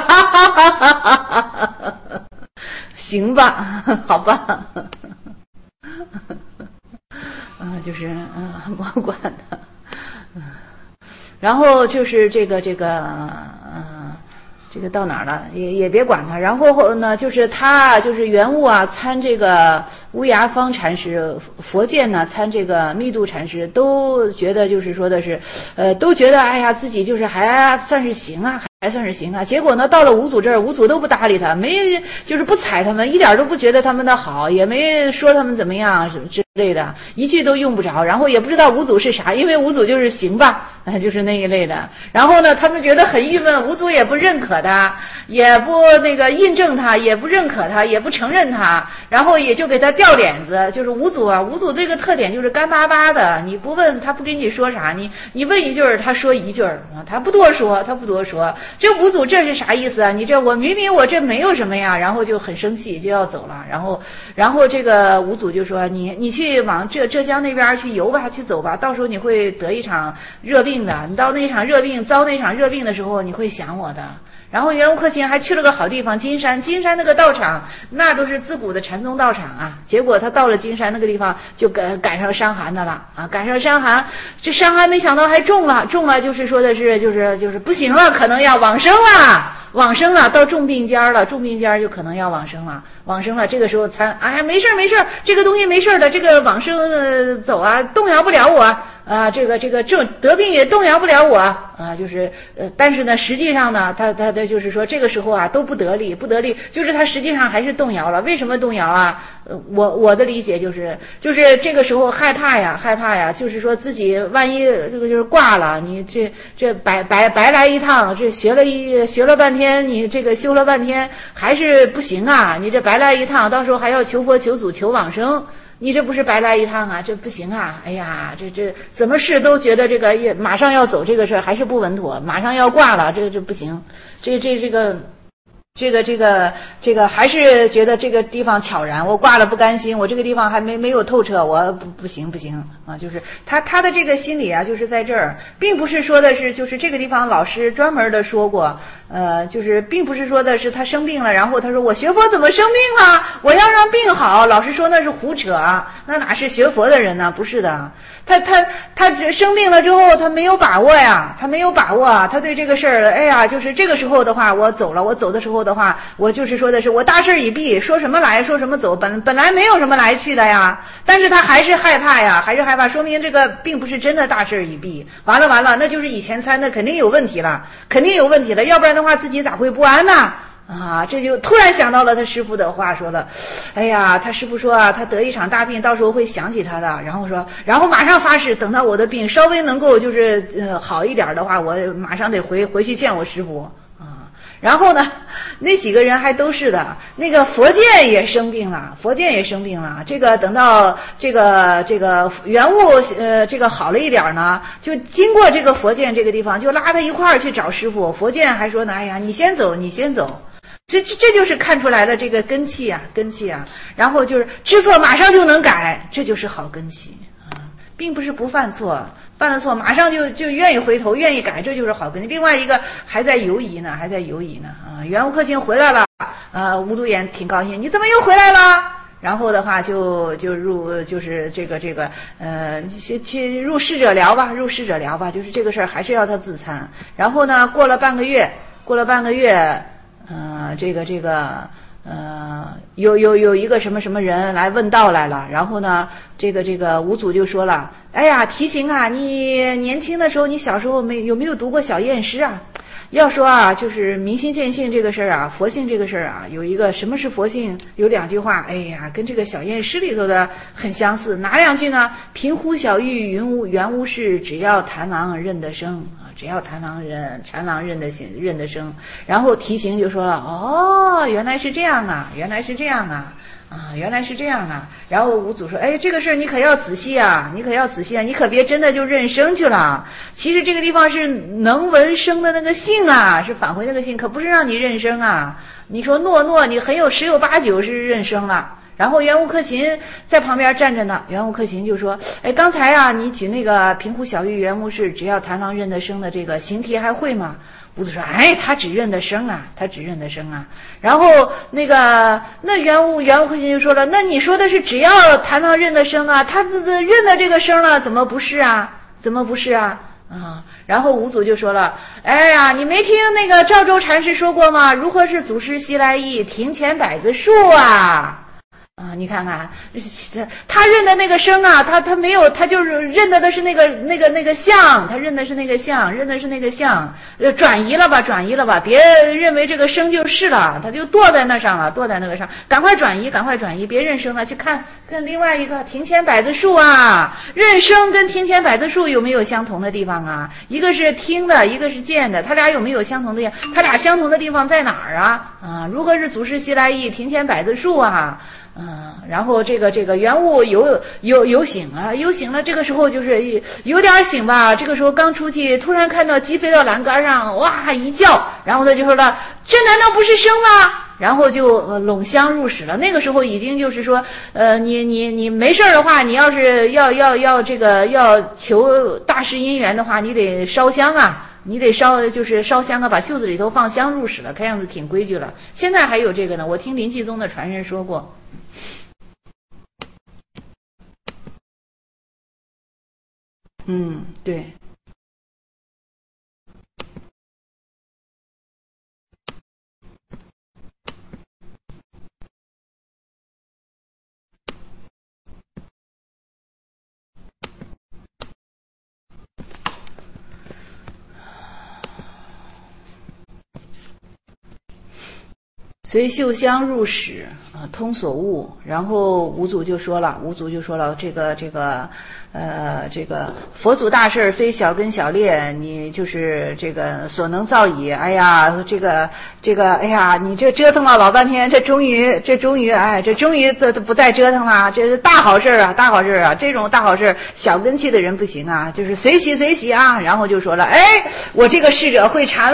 行吧，好吧，就是我管他。然后就是这个到哪儿了？也别管他。然后呢，就是他就是圆悟啊，参这个乌牙方禅师，佛见呢参这个密度禅师，都觉得就是说的是，都觉得哎呀自己就是还算是行啊。还算是行啊，结果呢，到了五祖这儿，五祖都不搭理他，没就是不睬他们，一点都不觉得他们的好，也没说他们怎么样什么之类的，一句都用不着。然后也不知道五祖是啥，因为五祖就是行吧，就是那一类的。然后呢，他们觉得很郁闷，五祖也不认可他，也不那个印证他，也不认可他，也不承认他，然后也就给他掉脸子。就是五祖啊，五祖这个特点就是干巴巴的，你不问他不跟你说啥，你问一句他说一句啊，他不多说，他不多说。这五祖这是啥意思啊？你这我明明我这没有什么呀，然后就很生气就要走了，然后这个五祖就说你去往浙江那边去游吧，去走吧，到时候你会得一场热病的，你到那场热病遭那场热病的时候，你会想我的。然后袁无克勤还去了个好地方，金山那个道场，那都是自古的禅宗道场啊。结果他到了金山那个地方，就赶上伤寒的了啊，赶上伤寒，这伤寒没想到还重了，就是说的是就是不行了，可能要往生了，到重病间了，重病间就可能要往生了，这个时候才哎呀没事，这个东西没事的，这个往生走啊，动摇不了我啊，这个得病也动摇不了我啊，就是但是呢，实际上呢，他就是说这个时候啊都不得力，就是他实际上还是动摇了。为什么动摇啊？我的理解就是这个时候害怕呀，就是说自己万一这个就是挂了，你这白来一趟，这学了半天，你这个修了半天还是不行啊，你这白来一趟，到时候还要求佛求祖求往生。你这不是白来一趟啊，这不行啊！哎呀，这怎么试都觉得这个马上要走这个事儿还是不稳妥，马上要挂了，这不行，这个还是觉得这个地方悄然，我挂了不甘心，我这个地方还没有透彻，我不行啊！就是他的这个心理啊，就是在这儿，并不是说的是就是这个地方老师专门的说过，就是并不是说的是他生病了，然后他说我学佛怎么生病了？我要让病好，老师说那是胡扯，那哪是学佛的人呢？不是的，他生病了之后他没有把握呀，他对这个事儿，哎呀，就是这个时候的话，我走的时候的话，我就是说的是我大事已毕，说什么来说什么走，本来没有什么来去的呀，但是他还是害怕，说明这个并不是真的大事已毕。完了，那就是以前参的肯定有问题了，要不然的话自己咋会不安呢？ 啊，这就突然想到了他师父的话，说了，哎呀，他师父说啊，他得一场大病，到时候会想起他的，然后马上发誓，等到我的病稍微能够就是好一点的话，我马上得回去见我师父啊。然后呢，那几个人还都是的，那个佛剑也生病了，这个等到这个元悟这个好了一点呢，就经过这个佛剑这个地方，就拉他一块儿去找师父。佛剑还说呢，哎呀，你先走。这就是看出来了这个根气啊，然后就是知错马上就能改，这就是好根气啊，并不是不犯错，犯了错马上就愿意回头，愿意改，这就是好根气。另外一个还在犹疑呢啊。元悟克勤回来了，吴祖衍挺高兴，你怎么又回来了？然后的话就入就是这个去入侍者寮吧，就是这个事儿还是要他自参。然后呢，过了半个月。有一个什么人来问道来了，然后呢，这个吴祖就说了，哎呀，提醒啊，你年轻的时候，你小时候有没有读过小燕诗啊？要说啊，就是明心见性这个事儿啊，佛性这个事儿啊，有一个什么是佛性？有2句话，哎呀，跟这个小燕诗里头的很相似。哪2句呢？平呼小玉原无事，只要檀郎认得声。只要缠郎认得声，然后提刑就说了，哦，原来是这样啊。然后吴祖说，哎，这个事儿你可要仔细啊，你可别真的就认声去了。其实这个地方是能闻声的那个性啊，是返回那个性，可不是让你认声啊。你说诺，你很有10有8九是认声了。然后元悟克勤在旁边站着呢，元悟克勤就说，哎，刚才啊你举那个平呼小玉原无事，只要檀郎认得声的这个行题还会吗？吴祖说，哎，他只认得声啊。然后那元悟克勤就说了，那你说的是只要檀郎认得声啊，他认得这个声了，怎么不是啊？然后吴祖就说了，哎呀，你没听那个赵州禅师说过吗？如何是祖师西来意，庭前柏子树啊。你看看，他认的那个声啊，他没有，他就是认得是那个相，他认的是那个相，转移了吧，别认为这个声就是了，他就堕在那个上，赶快转移，别认声了，去看另外一个庭前柏子树啊，认声跟庭前柏子树有没有相同的地方啊？一个是听的，一个是见的，他俩有没有相同的？他俩相同的地方在哪儿啊？如何是祖师西来意，庭前柏子树啊？然后这个元悟有醒了，这个时候就是有点醒吧，这个时候刚出去，突然看到鸡飞到栏杆上，哇一叫，然后他就说了，这难道不是声吗？然后就拢香入室了。那个时候已经就是说，你没事的话，你要是要求大事因缘的话，你得烧香啊。你得烧香啊，把袖子里头放香入室了，看样子挺规矩了。现在还有这个呢，我听临济宗的传人说过。对。随袖香入室通所悟。然后吴祖就说了，这个佛祖大事非小根小劣，你就是这个所能造矣。哎呀，这个哎呀，你这折腾了老半天，这终于这不再折腾了，这是大好事啊！这种大好事小根器的人不行啊，就是随喜啊。然后就说了，哎，我这个逝者会禅了，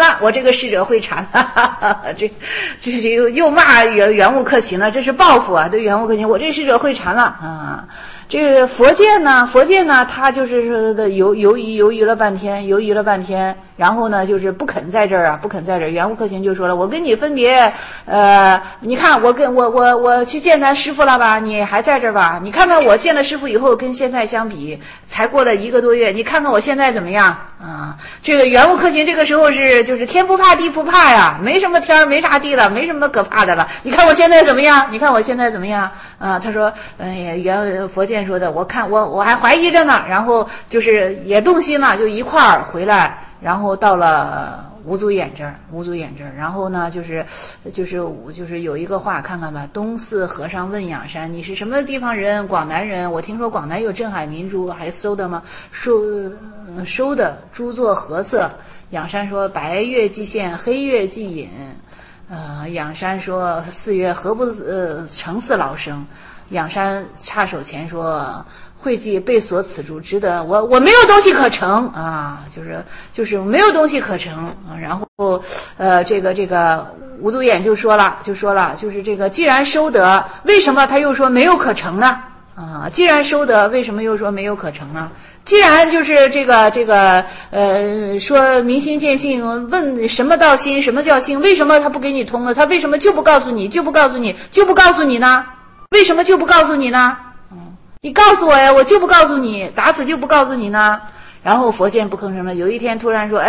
这又骂元悟克勤了，这是报复啊！对元悟克勤，我这逝者会禅了啊。这个佛剑呢，他就是说的犹豫了半天，然后呢，就是不肯在这儿。元悟克勤就说了，我跟你分别，你看我去见咱师父了吧？你还在这儿吧？你看看我见了师父以后，跟现在相比，才过了1个多月，你看看我现在怎么样啊？这个元悟克勤这个时候就是天不怕地不怕呀，没什么天没啥地了，没什么可怕的了。你看我现在怎么样啊？他说，哎呀，佛剑说的，我看我还怀疑着呢，然后就是也动心了，就一块儿回来，然后到了五祖眼这儿，然后呢，就是有一个话，看看吧。东寺和尚问仰山：“你是什么地方人？广南人。我听说广南有镇海明珠，还收的吗？收的，珠作何色？”仰山说：“白月既现，黑月既隐。”仰山说：“4月何不成似老生？”仰山插手前说：“会稽被锁此珠，值得我没有东西可成啊，就是没有东西可成啊。”然后这个吴祖衍就说了，就是这个既然收得，为什么他又说没有可成呢？啊，既然收得，为什么又说没有可成呢？既然就是这个说明心见性，问什么道心，什么叫性？为什么他不给你通了？他为什么就不告诉你呢？为什么就不告诉你呢？你告诉我呀，我就不告诉你，打死就不告诉你呢。然后佛见不吭声了。有一天突然说：“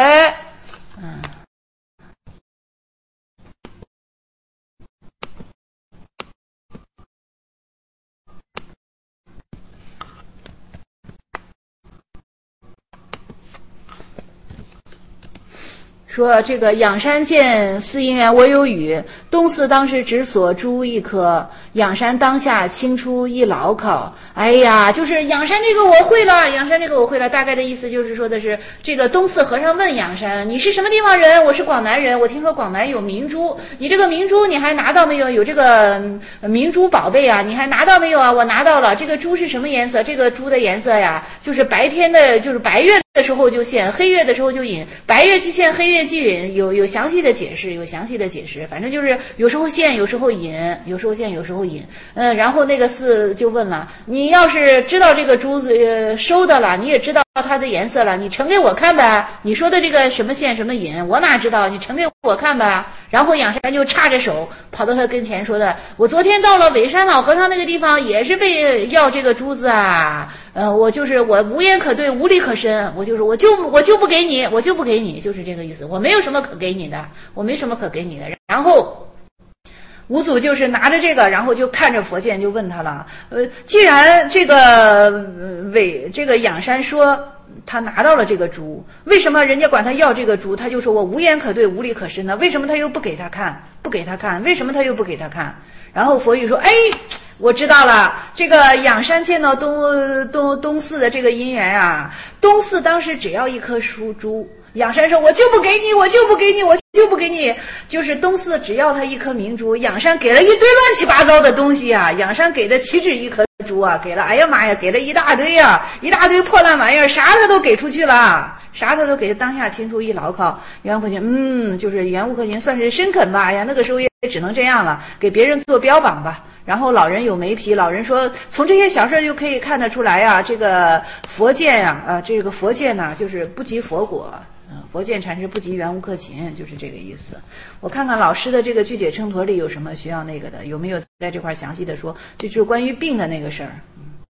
说这个仰山见四因缘我有语，东寺当时只锁珠一颗，仰山当下清出一牢考。哎呀，就是仰山这个我会了，大概的意思就是说的是，这个东寺和尚问仰山：“你是什么地方人？”“我是广南人，我听说广南有明珠，你这个明珠你还拿到没有？有这个明珠宝贝啊，你还拿到没有啊？”“我拿到了。”“这个珠是什么颜色？”“这个珠的颜色呀，就是白天的，就是白月的时候就现，黑月的时候就隐，白月既现，黑月既隐。”有详细的解释，反正就是有时候现，有时候隐，然后那个寺就问了：“你要是知道这个珠子收的了，你也知道它的颜色了，你呈给我看呗。你说的这个什么现什么隐，我哪知道？你呈给我看呗。”然后仰山就叉着手跑到他跟前说的：“我昨天到了尾山老和尚那个地方，也是被要这个珠子啊。我无言可对，无力可伸，我就不给你，就是这个意思。我没有什么可给你的。然后五祖就是拿着这个，然后就看着佛剑就问他了：既然这个仰山说他拿到了这个珠，为什么人家管他要这个珠，他就说我无言可对，无力可伸呢？为什么他又不给他看？为什么他又不给他看？然后佛语说：“我知道了，这个仰山见到东寺的这个因缘啊，东寺当时只要一颗珠，仰山说我就不给你，就是东寺只要他一颗明珠，仰山给了一堆乱七八糟的东西啊，仰山给的岂止一颗珠啊，给了，哎呀妈呀，给了一大堆破烂玩意儿，啥他都给出去了。啥他都给当下清出一牢靠。袁悟克勤，就是袁悟克勤算是深肯吧，呀，那个时候也只能这样了，给别人做标榜吧。然后老人有媒皮，老人说从这些小事就可以看得出来呀，这个佛见呀，这个佛见呢，就是不及佛果。佛见禅师不及袁悟克勤，就是这个意思。我看看老师的这个具解称砣里有什么需要那个的，有没有在这块详细的说，就是关于病的那个事儿。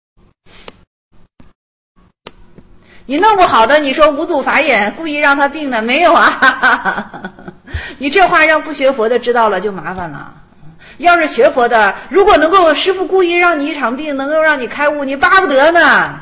你弄不好的，你说五祖法眼故意让他病的，没有啊？你这话让不学佛的知道了就麻烦了。要是学佛的，如果能够师父故意让你一场病，能够让你开悟，你巴不得呢。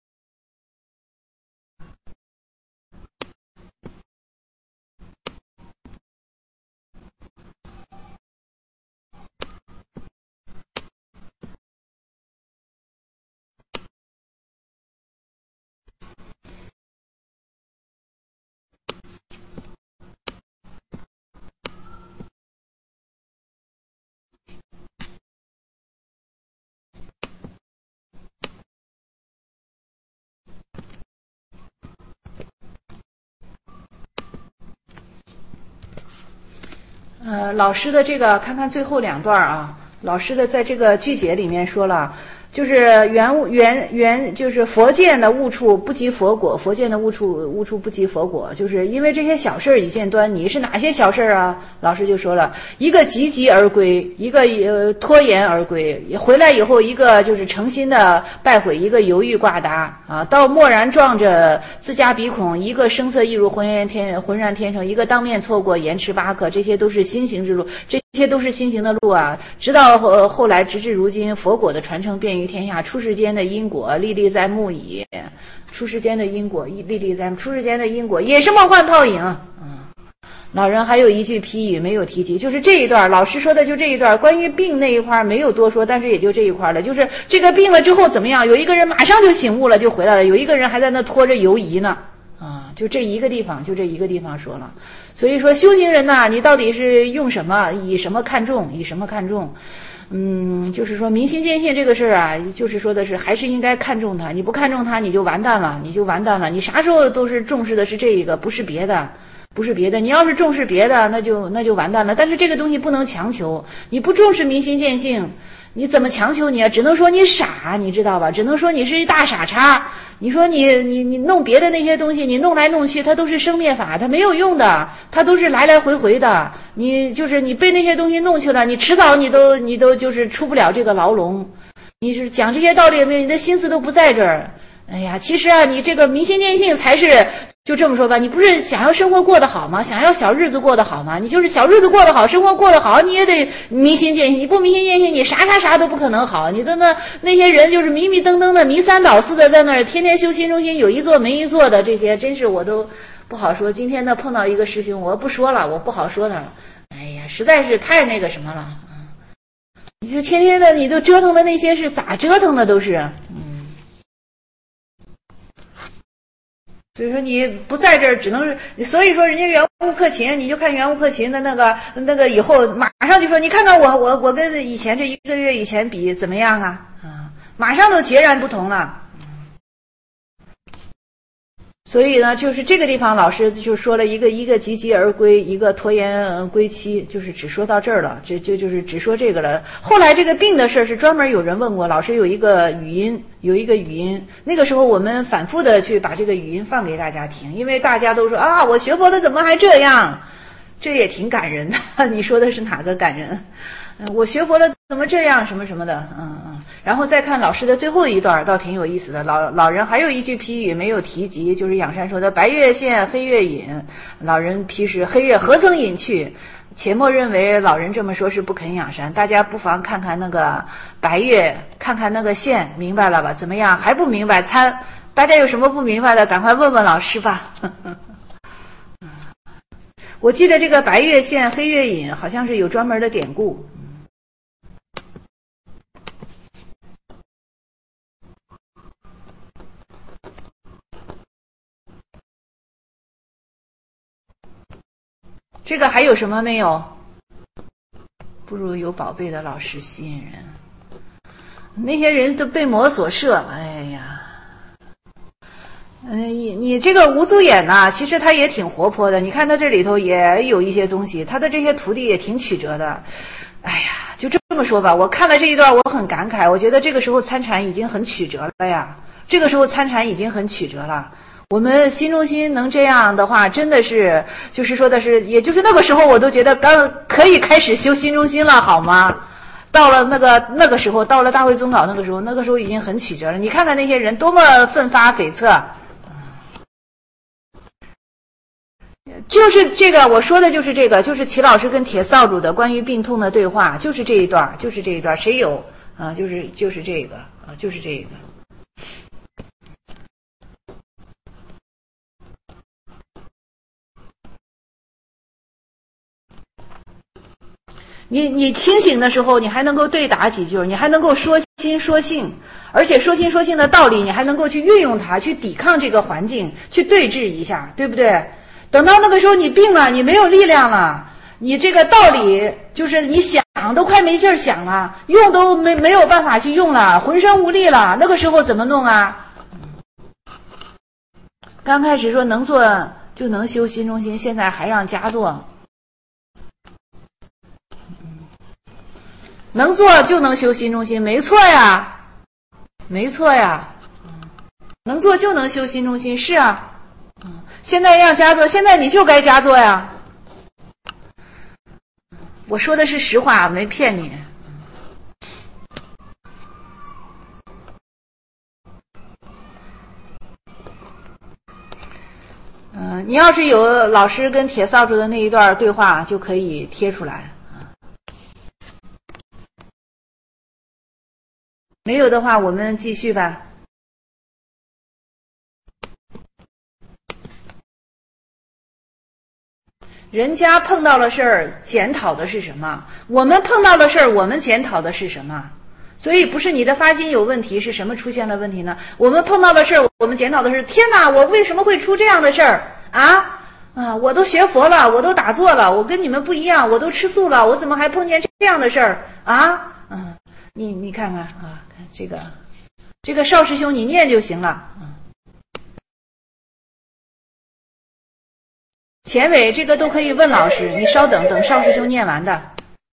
老师的这个看看最后两段啊，老师的在这个句解里面说了，就是就是佛见的悟处不及佛果，佛见的悟处不及佛果，就是因为这些小事已见端倪。是哪些小事啊？老师就说了，一个急急而归，一个拖延而归，回来以后一个就是诚心的败悔，一个犹豫挂搭啊，到蓦然撞着自家鼻孔，一个声色一如浑然天成，一个当面错过延迟8刻，这些都是心行之路，这些都是心行的路啊。直到后来直至如今，佛果的传承便于天下，出世间的因果历历在目矣。出世间的因果历历在目，出世间的因果也是梦幻泡影。 老人还有一句批语没有提及，就是这一段老师说的就这一段，关于病那一块没有多说，但是也就这一块了，就是这个病了之后怎么样，有一个人马上就醒悟了就回来了，有一个人还在那拖着犹疑呢就这一个地方说了。所以说修行人呐，你到底是用什么，以什么看重，就是说明心见性这个事儿啊，就是说的是还是应该看重它，你不看重它你就完蛋了，你啥时候都是重视的是这一个，不是别的，你要是重视别的那就完蛋了。但是这个东西不能强求，你不重视明心见性，你怎么强求你啊？只能说你傻，你知道吧？只能说你是一大傻叉。你说你弄别的那些东西，你弄来弄去，它都是生灭法，它没有用的，它都是来来回回的。你被那些东西弄去了，你迟早你都就是出不了这个牢笼。你是讲这些道理，你的心思都不在这儿。哎呀，其实啊，你这个明心见性才是，就这么说吧，你不是想要生活过得好吗？想要小日子过得好吗？你就是小日子过得好，生活过得好，你也得明心见性。你不明心见性，你啥都不可能好。你的那些人就是迷迷瞪瞪的、迷三倒四的，在那儿天天修心中心，有一座没一座的，这些真是我都不好说。今天呢碰到一个师兄，我不说了，我不好说他了。哎呀，实在是太那个什么了。你就天天的你都折腾的那些是咋折腾的都是。所以说你不在这儿，只能是，所以说人家袁悟克勤，你就看袁悟克勤的那个以后马上就说，你看看我跟以前这1个月以前比怎么样啊？马上都截然不同了。所以呢，就是这个地方老师就说了一个积极而归，一个拖延归期，就是只说到这儿了，就是只说这个了。后来这个病的事是专门有人问过老师，有一个语音，那个时候我们反复的去把这个语音放给大家听，因为大家都说啊，我学佛了怎么还这样？这也挺感人的。你说的是哪个感人？我学佛了怎么这样什么什么的，然后再看老师的最后一段倒挺有意思的，老人还有一句批语没有提及，就是仰山说的白月现黑月隐，老人批示黑月何曾隐去，且莫认为老人这么说是不肯仰山，大家不妨看看那个白月，看看那个现，明白了吧？怎么样还不明白？大家有什么不明白的赶快问问老师吧。我记得这个白月现黑月隐好像是有专门的典故。这个还有什么没有？不如有宝贝的老师吸引人。那些人都被魔所摄，哎呀，你这个吴祖衍呐，其实他也挺活泼的。你看他这里头也有一些东西，他的这些徒弟也挺曲折的。哎呀，就这么说吧，我看了这一段，我很感慨。我觉得这个时候参禅已经很曲折了呀，我们心中心能这样的话，真的是，就是说的是，也就是那个时候，我都觉得可以开始修心中心了，好吗？到了那个时候，到了大会宗稿那个时候已经很曲折了。你看看那些人多么奋发悱恻。就是这个，我说的就是这个，就是齐老师跟铁扫帚的关于病痛的对话，就是这一段，谁有啊？就是这个啊，就是这个。你清醒的时候，你还能够对答几句，你还能够说心说性，而且说心说性的道理，你还能够去运用它，去抵抗这个环境，去对峙一下，对不对？等到那个时候你病了，你没有力量了，你这个道理就是你想都快没劲儿想了，用都没有办法去用了，浑身无力了，那个时候怎么弄啊？刚开始说能做就能修心中心，现在还让加做。能做就能修心中心，没错呀，能做就能修心中心，是啊，现在让加做，现在你就该加做呀。我说的是实话，没骗你。你要是有老师跟铁扫帚的那一段对话，就可以贴出来。没有的话，我们继续吧。 人家碰到了事儿，检讨的是什么？我们碰到了事儿，我们检讨的是什么？所以不是你的发心有问题，是什么出现了问题呢？我们碰到的事儿，我们检讨的是：天哪，我为什么会出这样的事儿啊？我都学佛了，我都打坐了，我跟你们不一样，我都吃素了，我怎么还碰见这样的事儿啊？你看看啊，这个邵师兄你念就行了。前尾这个都可以问老师，你稍等邵师兄念完的。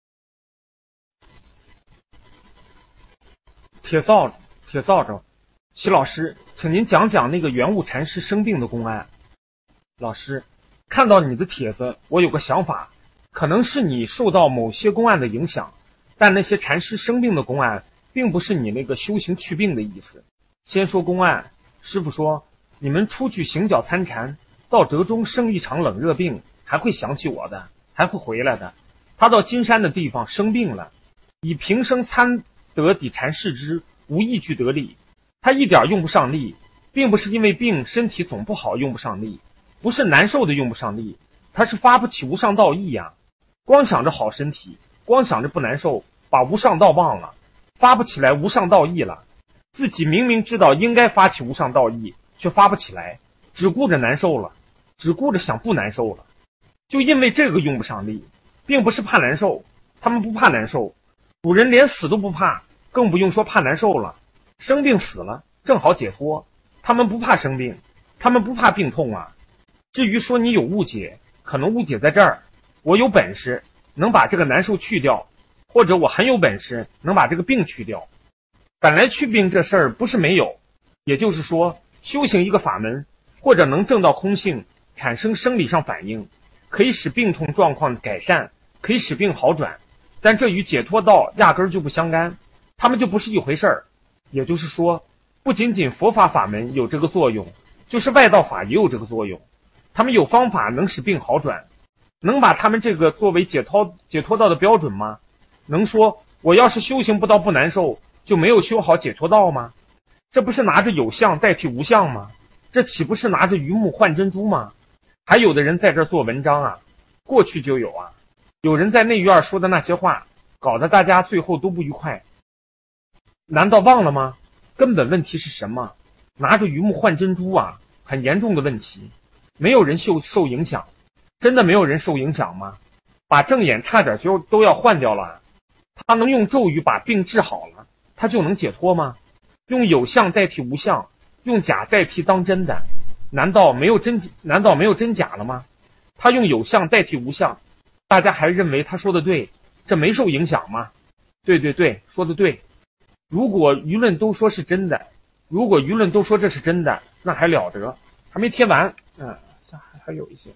铁扫帚，齐老师，请您讲讲那个圆悟禅师生病的公案。老师，看到你的帖子，我有个想法，可能是你受到某些公案的影响，但那些禅师生病的公案，并不是你那个修行去病的意思。先说公案，师父说，你们出去行脚参禅，到折中生一场冷热病，还会想起我的，还会回来的。他到金山的地方生病了，以平生参得抵禅视之，无一具得力。他一点用不上力，并不是因为病身体总不好用不上力，不是难受的用不上力，他是发不起无上道意呀。光想着好身体，光想着不难受，把无上道忘了，发不起来无上道意了。自己明明知道应该发起无上道意，却发不起来，只顾着难受了，只顾着想不难受了。就因为这个用不上力，并不是怕难受，他们不怕难受。古人连死都不怕，更不用说怕难受了。生病死了，正好解脱。他们不怕生病，他们不怕病痛啊。至于说你有误解，可能误解在这儿，我有本事能把这个难受去掉，或者我很有本事能把这个病去掉。本来去病这事儿不是没有，也就是说，修行一个法门，或者能证到空性，产生生理上反应，可以使病痛状况改善，可以使病好转，但这与解脱道压根儿就不相干，他们就不是一回事儿。也就是说，不仅仅佛法法门有这个作用，就是外道法也有这个作用。他们有方法能使病好转，能把他们这个作为解脱道的标准吗？能说我要是修行不到不难受，就没有修好解脱道吗？这不是拿着有相代替无相吗？这岂不是拿着榆木换珍珠吗？还有的人在这做文章啊，过去就有啊，有人在内院说的那些话，搞得大家最后都不愉快。难道忘了吗？根本问题是什么？拿着榆木换珍珠啊，很严重的问题。没有人受影响，真的没有人受影响吗？把正眼差点就都要换掉了，他能用咒语把病治好了，他就能解脱吗？用有相代替无相，用假代替当真的，难道没有真假了吗？他用有相代替无相，大家还认为他说的对，这没受影响吗？对，说的对。如果舆论都说是真的，如果舆论都说这是真的，那还了得，还没贴完，还有一些。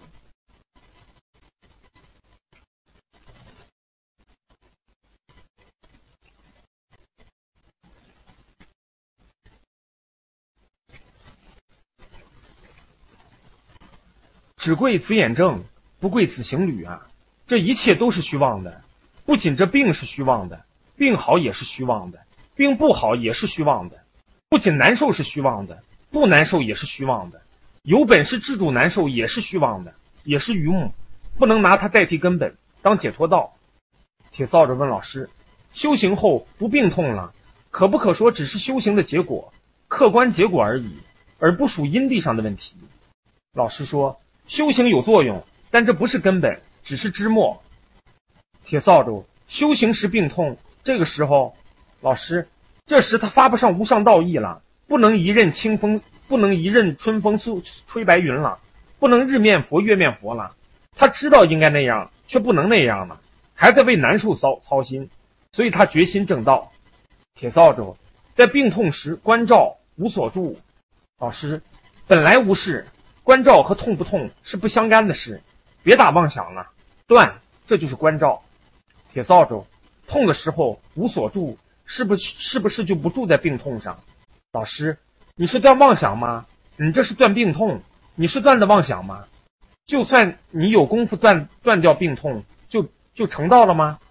只贵子眼正，不贵子行旅啊！这一切都是虚妄的，不仅这病是虚妄的，病好也是虚妄的，病不好也是虚妄的，不仅难受是虚妄的，不难受也是虚妄的，有本事治住难受也是虚妄的，也是榆木，不能拿它代替根本，当解脱道。铁扫帚问老师，修行后不病痛了，可不可说只是修行的结果，客观结果而已，而不属因地上的问题？老师说，修行有作用，但这不是根本，只是枝末。铁扫帚，修行时病痛，这个时候，老师，这时他发不上无上道义了，不能一任清风，不能一任春风吹白云了，不能日面佛月面佛了。他知道应该那样，却不能那样了，还在为难受操心，所以他决心正道。铁扫帚，在病痛时关照无所住。老师，本来无事，关照和痛不痛是不相干的事，别打妄想了，断，这就是关照。铁扫帚，痛的时候无所住，是不是就不住在病痛上？老师，你是断妄想吗？你这是断病痛，你是断的妄想吗？就算你有功夫断掉病痛，就成道了吗？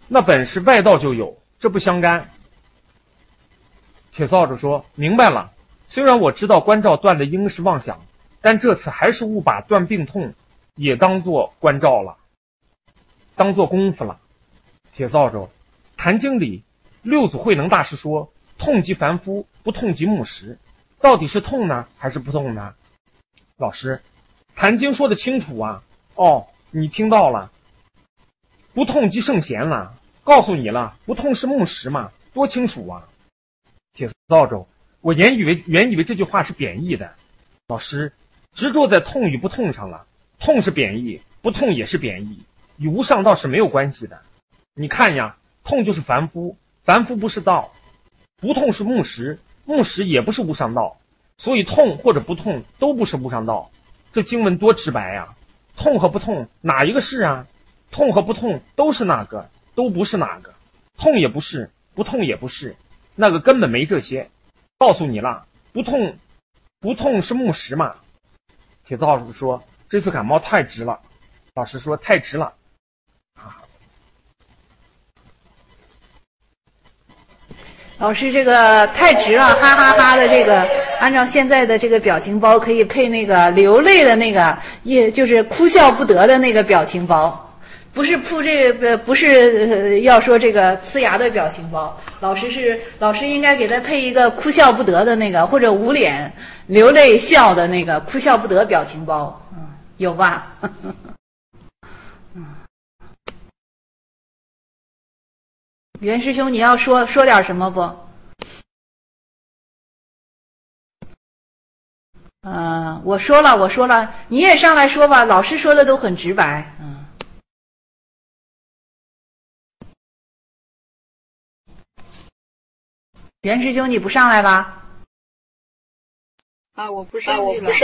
那本是外道就有，这不相干。铁扫帚说：明白了，虽然我知道关照断的应是妄想，但这次还是误把断病痛也当作关照了，当作功夫了。铁扫帚，坛经里六祖慧能大师说，痛即凡夫，不痛即木石，到底是痛呢还是不痛呢？老师，坛经说得清楚啊。哦，你听到了，不痛即圣贤了，告诉你了，不痛是木石嘛，多清楚啊。铁扫帚，我原以为这句话是贬义的。老师，执着在痛与不痛上了，痛是贬义，不痛也是贬义，与无上道是没有关系的。你看呀，痛就是凡夫，凡夫不是道，不痛是木石，木石也不是无上道，所以痛或者不痛都不是无上道。这经文多直白呀，痛和不痛哪一个是啊？痛和不痛都是那个，都不是哪个，痛也不是，不痛也不是，那个根本没这些。告诉你了，不痛是木石嘛。铁扫帚说，这次感冒太直了。老师说太直了啊。 老师这个太直了，哈哈哈的这个，按照现在的这个表情包，可以配那个流泪的那个，也就是哭笑不得的那个表情包。不是不是要说这个呲牙的表情包，老师应该给他配一个哭笑不得的那个，或者捂脸流泪笑的那个哭笑不得表情包，有吧？袁师兄，你要说点什么不？我说了，你也上来说吧，老师说的都很直白，袁师兄，你不上来吧？ 我不上去了。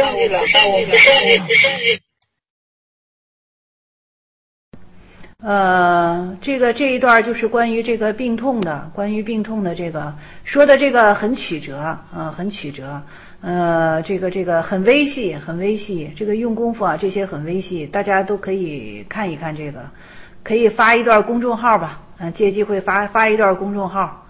这一段就是关于这个病痛的这个说的这个很曲折，很曲折，这个很微细，这个用功夫啊，这些很微细，大家都可以看一看这个，可以发一段公众号吧，借机会发一段公众号，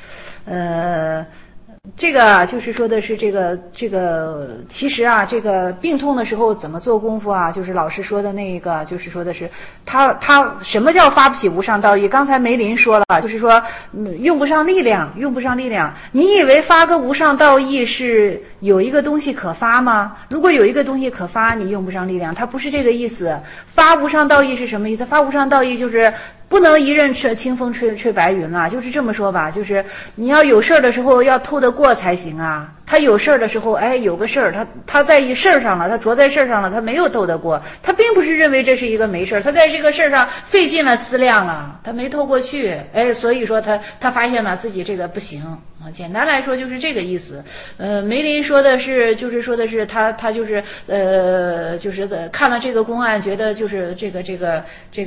这个就是说的是这个其实啊，这个病痛的时候怎么做功夫啊？就是老师说的那个，就是说的是他什么叫发不起无上道义？刚才梅林说了，就是说用不上力量。你以为发个无上道义是有一个东西可发吗？如果有一个东西可发，你用不上力量，它不是这个意思。发无上道义是什么意思？发无上道义就是不能一任清风吹白云了，就是这么说吧，就是你要有事儿的时候要透得过才行啊。他有事儿的时候，有个事儿，他在意事儿上了，他着在事儿上了，他没有透得过，他并不是认为这是一个没事儿，他在这个事儿上费尽了思量了，他没透过去，所以说他发现了自己这个不行啊。简单来说就是这个意思。梅林说的是，就是说的是他就是看了这个公案，觉得就是这个。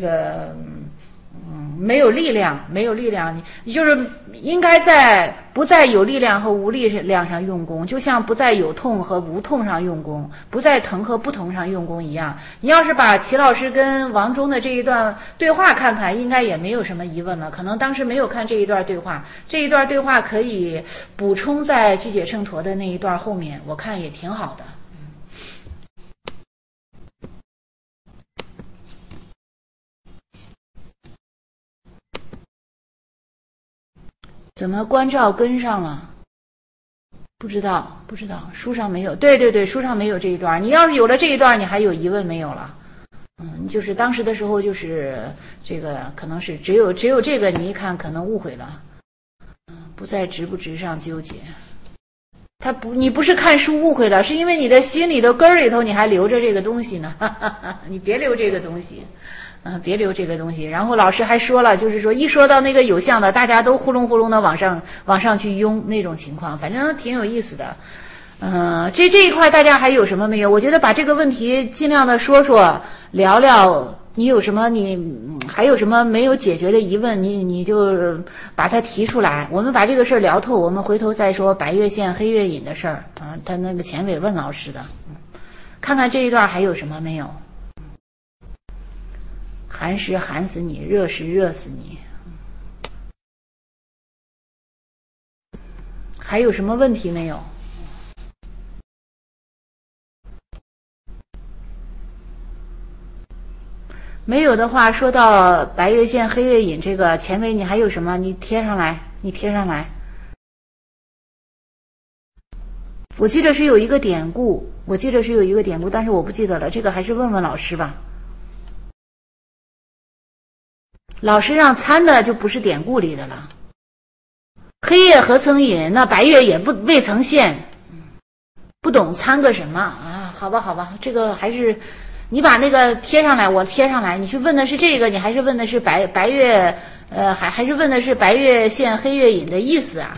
没有力量，你就是应该不在有力量和无力量上用功，就像不在有痛和无痛上用功，不在疼和不疼上用功一样。你要是把齐老师跟王忠的这一段对话看看，应该也没有什么疑问了。可能当时没有看这一段对话，这一段对话可以补充在具解圣陀的那一段后面，我看也挺好的。怎么关照跟上了？不知道，书上没有。对，书上没有这一段。你要是有了这一段，你还有疑问没有了？就是当时的时候，就是这个可能是只有这个，你一看可能误会了。不在值不值上纠结。你不是看书误会了，是因为你的心里的根儿里头你还留着这个东西呢。你别留这个东西。别留这个东西。然后老师还说了，就是说一说到那个有相的，大家都呼隆呼隆的往上去拥那种情况，反正挺有意思的。这一块大家还有什么没有？我觉得把这个问题尽量的说聊聊。你有什么？你还有什么没有解决的疑问？你就把它提出来，我们把这个事儿聊透。我们回头再说白月县黑月隐的事儿啊。他那个钱伟问老师的，看看这一段还有什么没有？寒时寒死你，热时热死你。 还有什么问题没有？没有的话，说到白月线黑月隐这个前尾，你还有什么？你贴上来，你贴上来。我记得是有一个典故，但是我不记得了，这个还是问问老师吧。老师让参的就不是典故里的了。黑月何曾隐，那白月也未曾现，不懂参个什么啊？好吧，这个还是你把那个贴上来，我贴上来。你去问的是这个，你还是问的是白月，还是问的是白月现黑月隐的意思啊？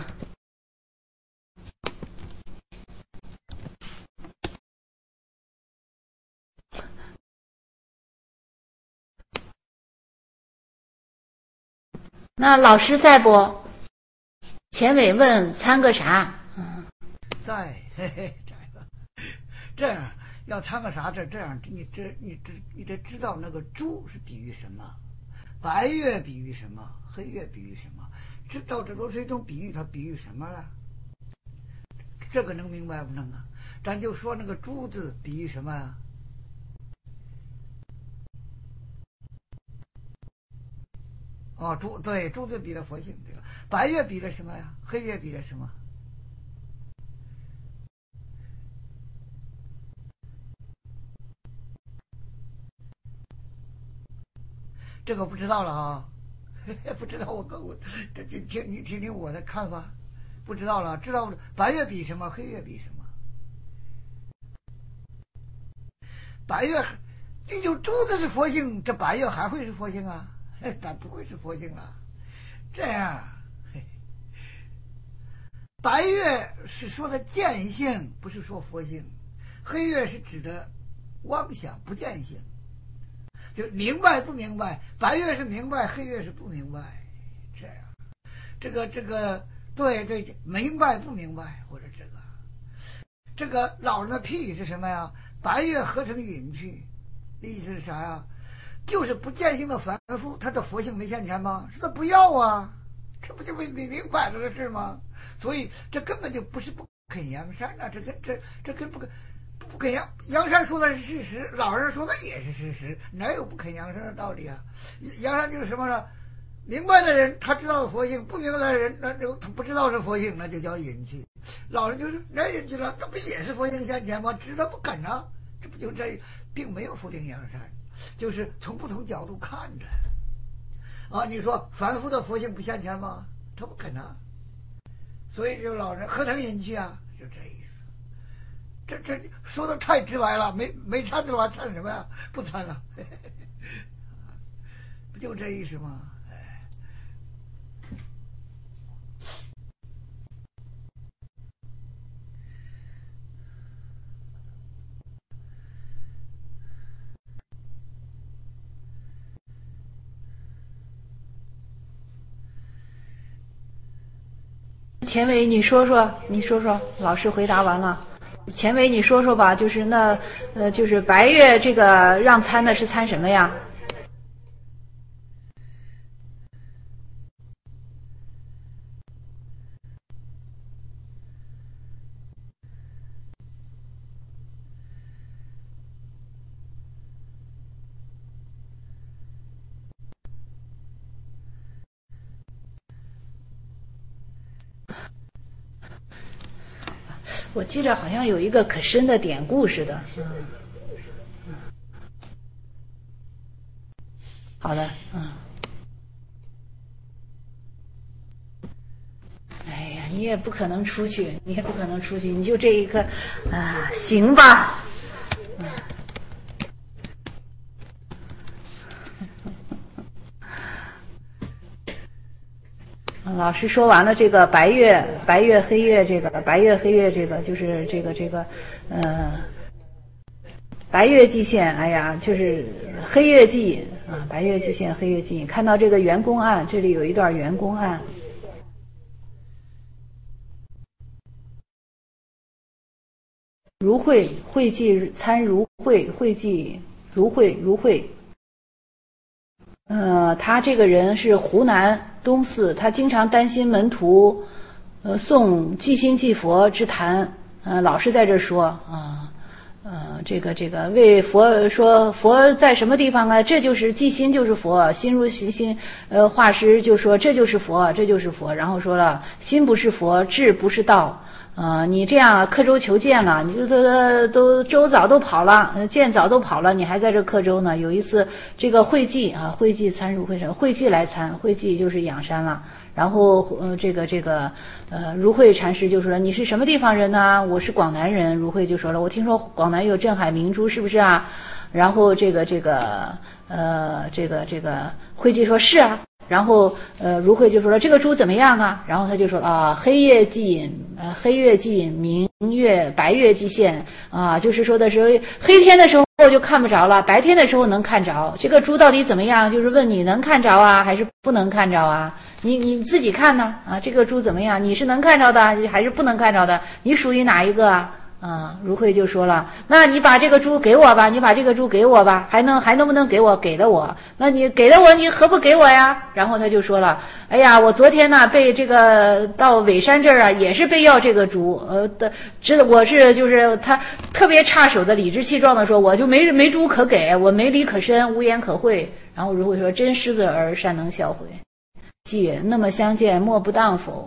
那老师在不？前尾问参个啥？ 在，嘿嘿，在了。这样要参个啥？这样，你得知道那个猪是比喻什么，白月比喻什么，黑月比喻什么，知道这都是一种比喻，它比喻什么了？这个能明白不能啊？咱就说那个猪字比喻什么呀？哦，猪字比的佛性，对了。白月比的什么呀？黑月比的什么？这个不知道了啊，不知道我听我的看法，不知道了。知道白月比什么？黑月比什么？白月，这就猪子是佛性，这白月还会是佛性啊？咱不会是佛性了。这样，白月是说的见性，不是说佛性；黑月是指的妄想不见性，就明白不明白？白月是明白，黑月是不明白。这样，这个对，明白不明白？或者这个老人的譬喻是什么呀？白月何曾隐去？意思是啥呀？就是不见性的凡夫，他的佛性没现前吗？是他不要啊，这不就明摆着的事吗？所以这根本就不是不肯扬善啊，这跟不肯扬善说的是事实，老人说的也是事实，哪有不肯扬善的道理啊？扬善就是什么呢？明白的人他知道佛性，不明白的人那就他不知道是佛性，那就叫隐去。老人就是哪隐去了？那不也是佛性现前吗？只是他不肯啊，这不就这，并没有否定扬善。就是从不同角度看着啊，你说凡夫的佛性不现前吗？他不肯啊，所以这老人何曾隐去啊？就这意思。这说的太直白了，没参的话参什么呀？不参了，不就这意思吗？ 钱伟，你说说，老师回答完了。钱伟，你说说吧，就是就是白月这个让参的是参什么呀？我记着好像有一个可深的典故似的。好的，哎呀，你也不可能出去，你就这一个啊，行吧。老师说完了这个白月黑月这个就是白月季现，哎呀，就是黑月季啊，白月季现黑月季。看到这个员工案，这里有一段员工案。如会会记参如会会记如会。他这个人是湖南东寺，他经常担心门徒诵即心即佛之谈，老是在这说这个为佛说佛在什么地方啊？这就是即心就是佛，心如心画师就说这就是佛，这就是佛。然后说了心不是佛，智不是道。你这样刻舟求剑了，你就都舟早都跑了，剑早都跑了，你还在这刻舟呢。有一次这个慧寂慧寂参入会上，慧寂来参，慧寂就是仰山了。然后如慧禅师就说了，你是什么地方人呢？我是广南人。如慧就说了，我听说广南有镇海明珠，是不是啊？然后慧寂说是啊。然后如慧就说了，这个珠怎么样啊？然后他就说了黑夜即隐，黑月即隐，明月白月即现就是说的是黑天的时候就看不着了，白天的时候能看着。这个珠到底怎么样？就是问你能看着啊，还是不能看着啊？你自己看呢这个珠怎么样？你是能看着的还是不能看着的？你属于哪一个啊？如慧就说了，那你把这个珠给我吧，你把这个珠给我吧，还能不能给我？给了我，那你给了我，你何不给我呀？然后他就说了，哎呀，我昨天呢被这个到尾山这儿也是被要这个珠，我是就是他特别插手的，理直气壮的说，我就没珠可给，我没理可伸，无言可会。然后如慧说，真狮子儿，善能销毁。既那么相见，莫不当否？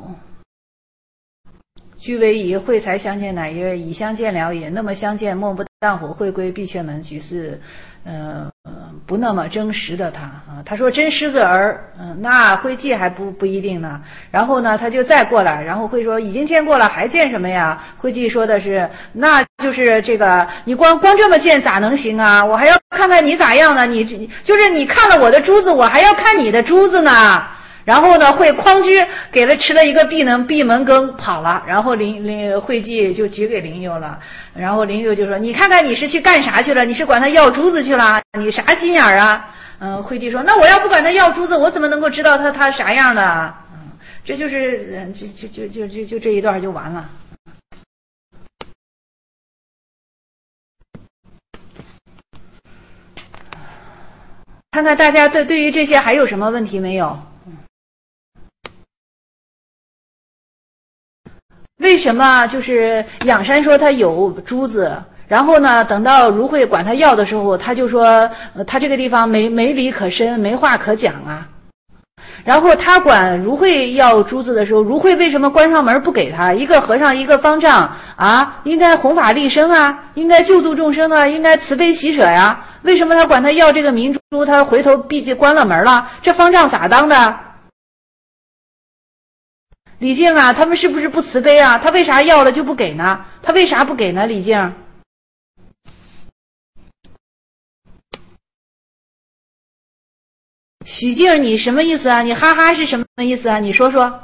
居为以慧才相见，乃曰已相见了也。那么相见，莫不当否？会归闭阙门，举是不那么真实的他他说真狮子儿，那慧寂还不一定呢。然后呢，他就再过来，然后会说已经见过了，还见什么呀？慧寂说的是，那就是这个你光这么见咋能行啊？我还要看看你咋样呢？就是你看了我的珠子，我还要看你的珠子呢。然后呢，会哐之吃了一个闭门羹跑了，然后慧寂就举给灵佑了，然后灵佑就说：“你看看你是去干啥去了？你是管他要珠子去了？你啥心眼儿啊？”慧寂说：“那我要不管他要珠子，我怎么能够知道他啥样的？”这就是就这一段就完了。看看大家对于这些还有什么问题没有？为什么就是仰山说他有珠子，然后呢等到如慧管他要的时候，他就说他这个地方没理可伸，没话可讲啊。然后他管如慧要珠子的时候，如慧为什么关上门不给他？一个和尚一个方丈应该弘法利生啊，应该救度众生啊，应该慈悲喜舍呀，为什么他管他要这个明珠，他回头关了门了？这方丈咋当的？李靖啊，他们是不是不慈悲啊？他为啥要了就不给呢？他为啥不给呢？李靖，许静，你什么意思啊？你哈哈是什么意思啊？你说说。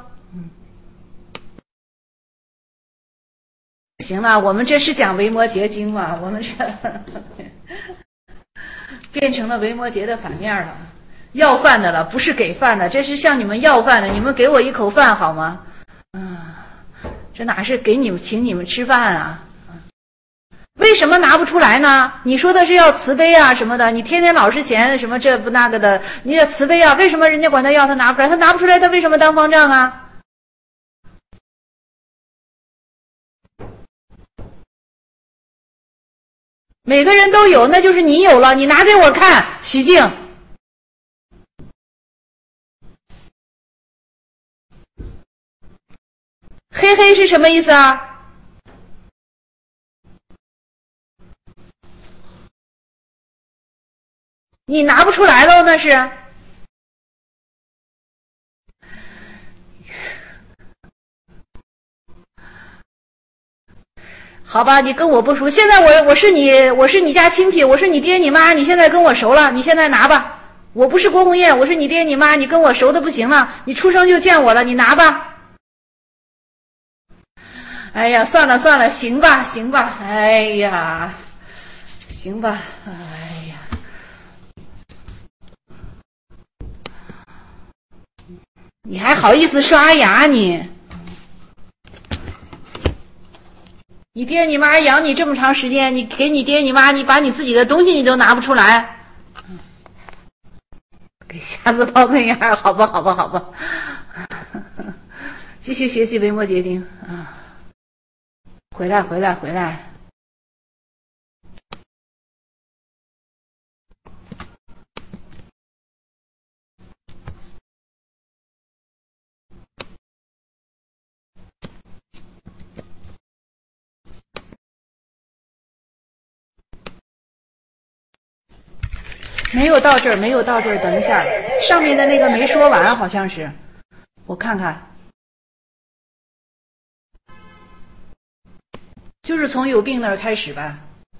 行了，我们这是讲维摩诘经嘛？我们这变成了维摩诘的反面了。要饭的了，不是给饭的，这是向你们要饭的。你们给我一口饭好吗？这哪是给你们请你们吃饭啊？为什么拿不出来呢？你说的是要慈悲啊什么的，你天天老是嫌什么这不那个的，你也慈悲啊？为什么人家管他要他拿不出来？他拿不出来，他为什么当方丈啊？每个人都有，那就是你有了，你拿给我看，许静。嘿嘿是什么意思啊？你拿不出来喽，那是。好吧，你跟我不熟，现在我是你家亲戚，我是你爹你妈，你现在跟我熟了，你现在拿吧。我不是郭红艳，我是你爹你妈，你跟我熟的不行了，你出生就见我了，你拿吧。哎呀，算了，行吧，哎呀，行吧，哎呀，你还好意思刷牙你？你爹你妈养你这么长时间，你给你爹你妈，你把你自己的东西你都拿不出来，给瞎子抛媚眼，好吧。 继续学习维摩诘经啊！回来。没有到这儿，等一下，上面的那个没说完，好像是，我看看，就是从有病那儿开始吧。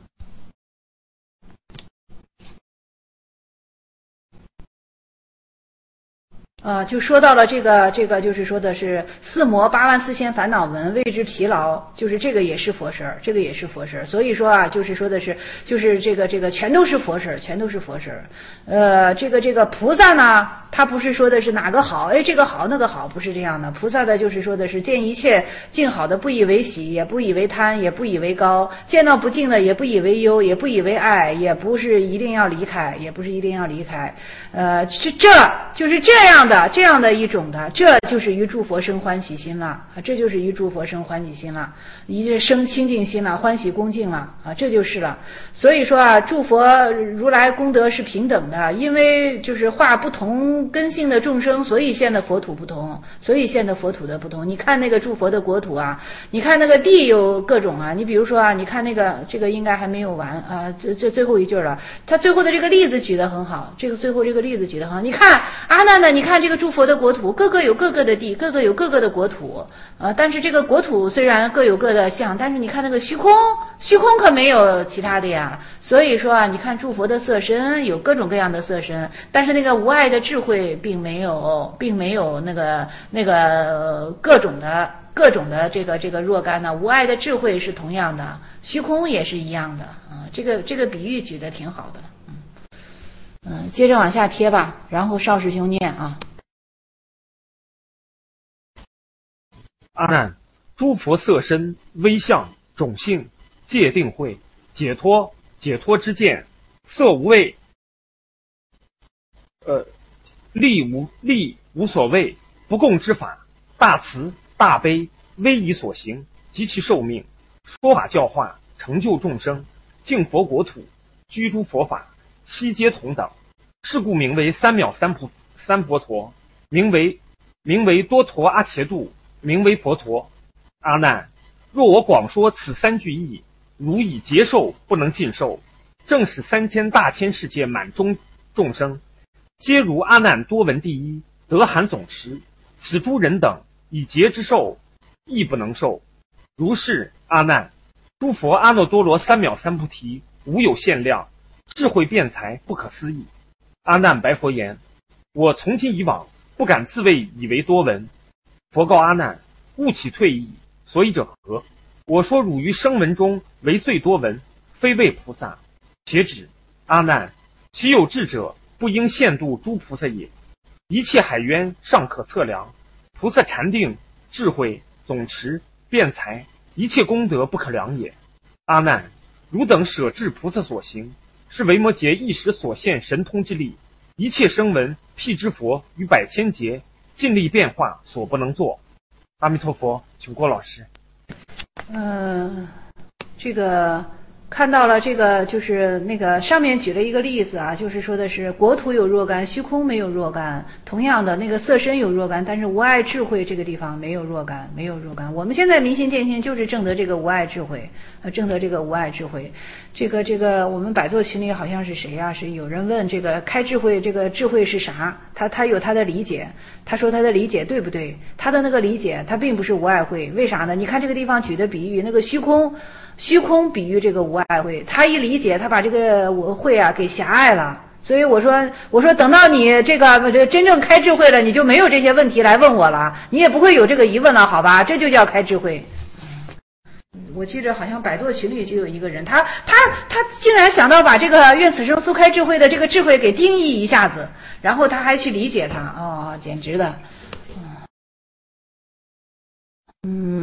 就说到了这个就是说的是四魔84000烦恼文，谓之疲劳，就是这个也是佛事儿，所以说啊，就是说的是，就是这个全都是佛事儿，这个菩萨呢，他不是说的是哪个好，哎，这个好那个好，不是这样的。菩萨的就是说的是见一切净好的，不以为喜，也不以为贪，也不以为高；见到不净的，也不以为忧，也不以为爱，也不是一定要离开。这就是这样的一种的，这就是于诸佛生欢喜心了，一生清净心了，欢喜恭敬了啊，这就是了。所以说啊，诸佛如来功德是平等的，因为就是化不同根性的众生，所以现的佛土不同，你看那个诸佛的国土啊，你看那个地有各种啊，你比如说啊，你看那个这个应该还没有完啊，这最后一句了，他最后的这个例子举得很好，你看阿难呢，你看这个诸佛的国土，各个有各个的地，各个有各个的国土，但是这个国土虽然各有各的相，但是你看那个虚空可没有其他的呀。所以说啊，你看诸佛的色身有各种各样的色身，但是那个无碍的智慧并没有那个各种的这个若干呢，无碍的智慧是同样的，虚空也是一样的啊。这个比喻举得挺好的。接着往下贴吧，然后少师兄念啊。 阿难，诸佛色身、威相、种性、界定慧、解脱之见、色无畏，力无所谓，不共之法，大慈大悲，威仪所行，及其寿命，说法教化，成就众生，净佛国土，居诸佛法，悉皆同等。是故名为三藐三佛陀，名为多陀阿伽度，名为佛陀。阿难，若我广说此三句义，如以劫受不能尽受，正使3000大千世界满中众生，皆如阿难多闻第一，得含总持。此诸人等以劫之受，亦不能受。如是，阿难，诸佛阿耨多罗三藐三菩提，无有限量，智慧辩才，不可思议。阿难白佛言：我从今以往，不敢自谓以为多闻。佛告阿难：勿起退意，所以者何？我说汝于声闻中为最多闻，非谓菩萨。且止，阿难，其有智者，不应限度诸菩萨也。一切海渊尚可测量，菩萨禅定、智慧、总持、辩才，一切功德不可量也。阿难，汝等舍至菩萨所行，是维摩诘一时所现神通之力，一切声闻辟支佛于百千劫尽力变化所不能做。阿弥陀佛，请郭老师。 这个看到了，这个就是那个上面举了一个例子啊，就是说的是国土有若干，虚空没有若干。同样的，那个色身有若干，但是无碍智慧这个地方没有若干。我们现在明心见性就是证得这个无碍智慧，这个我们百座群里好像是谁啊？是有人问这个开智慧，这个智慧是啥？他有他的理解，他说他的理解对不对？他的那个理解，他并不是无碍慧，为啥呢？你看这个地方举的比喻，那个虚空比喻这个无碍慧，他一理解，他把这个慧啊给狭隘了。所以我说等到你这个真正开智慧了，你就没有这些问题来问我了，你也不会有这个疑问了，好吧？这就叫开智慧。我记着好像百座群里就有一个人，他竟然想到把这个愿此生速开智慧的这个智慧给定义一下子，然后他还去理解它，简直的。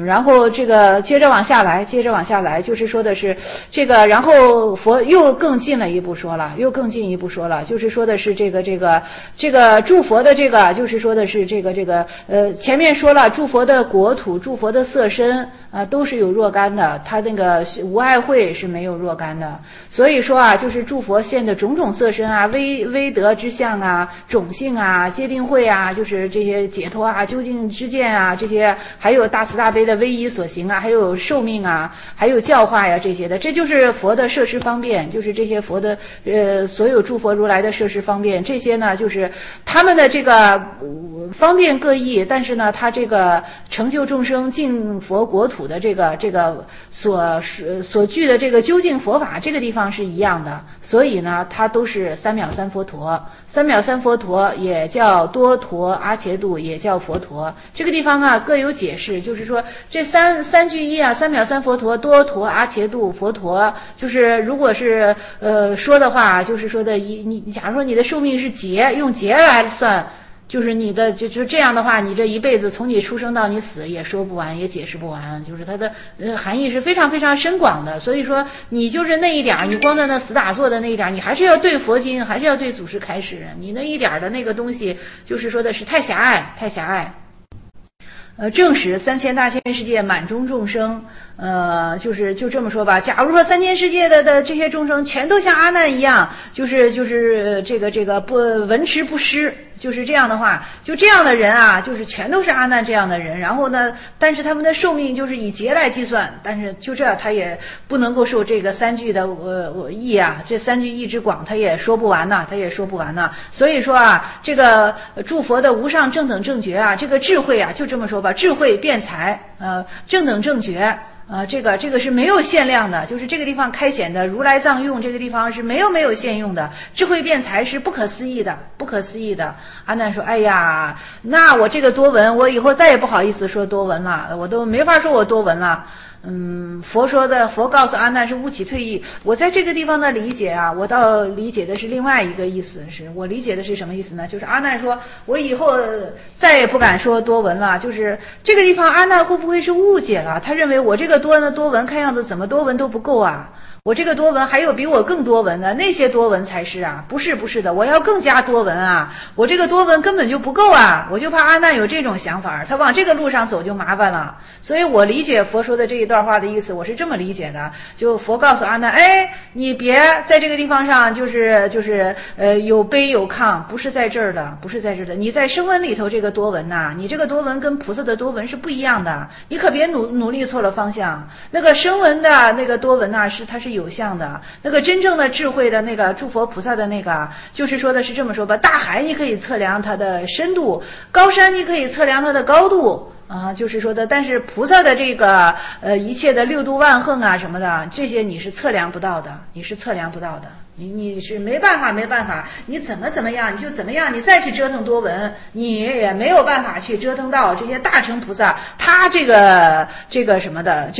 然后这个接着往下来，就是说的是这个，然后佛又更进了一步说了，就是说的是这个诸佛的这个，就是说的是这个前面说了，诸佛的国土、诸佛的色身都是有若干的，他那个无碍慧是没有若干的。所以说啊，就是诸佛现的种种色身啊、威德之相啊、种性啊、戒定慧啊，就是这些解脱啊、究竟之见啊，这些还有大慈大悲的威仪所行啊，还有寿命啊，还有教化呀这些的，这就是佛的摄施方便，就是这些佛的所有诸佛如来的摄施方便，这些呢就是他们的这个方便各异，但是呢，他这个成就众生进佛国土的这个所具的这个究竟佛法这个地方是一样的，所以呢，它都是三藐三佛陀。三藐三佛陀也叫多陀阿伽度，也叫佛陀。这个地方啊各有解释，就是说这三句一啊，三藐三佛陀、多陀阿伽度、佛陀，就是如果是说的话，就是说的你假如说你的寿命是劫，用劫来算。就是你的就这样的话，你这一辈子从你出生到你死也说不完，也解释不完，就是它的含义是非常非常深广的。所以说你就是那一点儿，你光在那死打坐的那一点儿，你还是要对佛经，还是要对祖师开示，你那一点儿的那个东西，就是说的是太狭隘，太狭隘。正使3000大千世界满中众生，就这么说吧。假如说3000世界的这些众生全都像阿难一样，就是这个不闻持不施，就是这样的话，就这样的人啊，就是全都是阿难这样的人。然后呢，但是他们的寿命就是以劫来计算，但是就这他也不能够受这个三句的义啊，这三句义之广，他也说不完呐，所以说啊，这个诸佛的无上正等正觉啊，这个智慧啊，就这么说吧，智慧辩才，正等正觉。这个是没有限量的，就是这个地方开显的如来藏用，这个地方是没有限用的，智慧辩才是不可思议的。阿难说：“哎呀，那我这个多闻，我以后再也不好意思说多闻了，我都没法说我多闻了。”佛告诉阿难是勿起退意。我在这个地方的理解啊，我倒理解的是另外一个意思，我理解的是什么意思呢？就是阿难说我以后再也不敢说多闻了，就是这个地方阿难会不会是误解了？他认为我这个多闻看样子怎么多闻都不够啊，我这个多闻还有比我更多闻的，那些多闻才是啊，不是的，我要更加多闻啊，我这个多闻根本就不够啊，我就怕阿难有这种想法，他往这个路上走就麻烦了。所以我理解佛说的这一段话的意思，我是这么理解的，就佛告诉阿难，你别在这个地方上就是有卑有亢，不是在这儿的，你在声闻里头这个多闻呐，你这个多闻跟菩萨的多闻是不一样的，你可别努力错了方向。那个声闻的那个多闻呐，它是有相的，那个真正的智慧的那个诸佛菩萨的那个，就是说的是这么说吧，大海你可以测量它的深度，高山你可以测量它的高度啊，就是说的，但是菩萨的这个一切的六度万横啊什么的，这些你是测量不到的，你是没办法，你怎么样你就怎么样，你再去折腾多闻，你也没有办法去折腾到这些大乘菩萨，他这个什么的，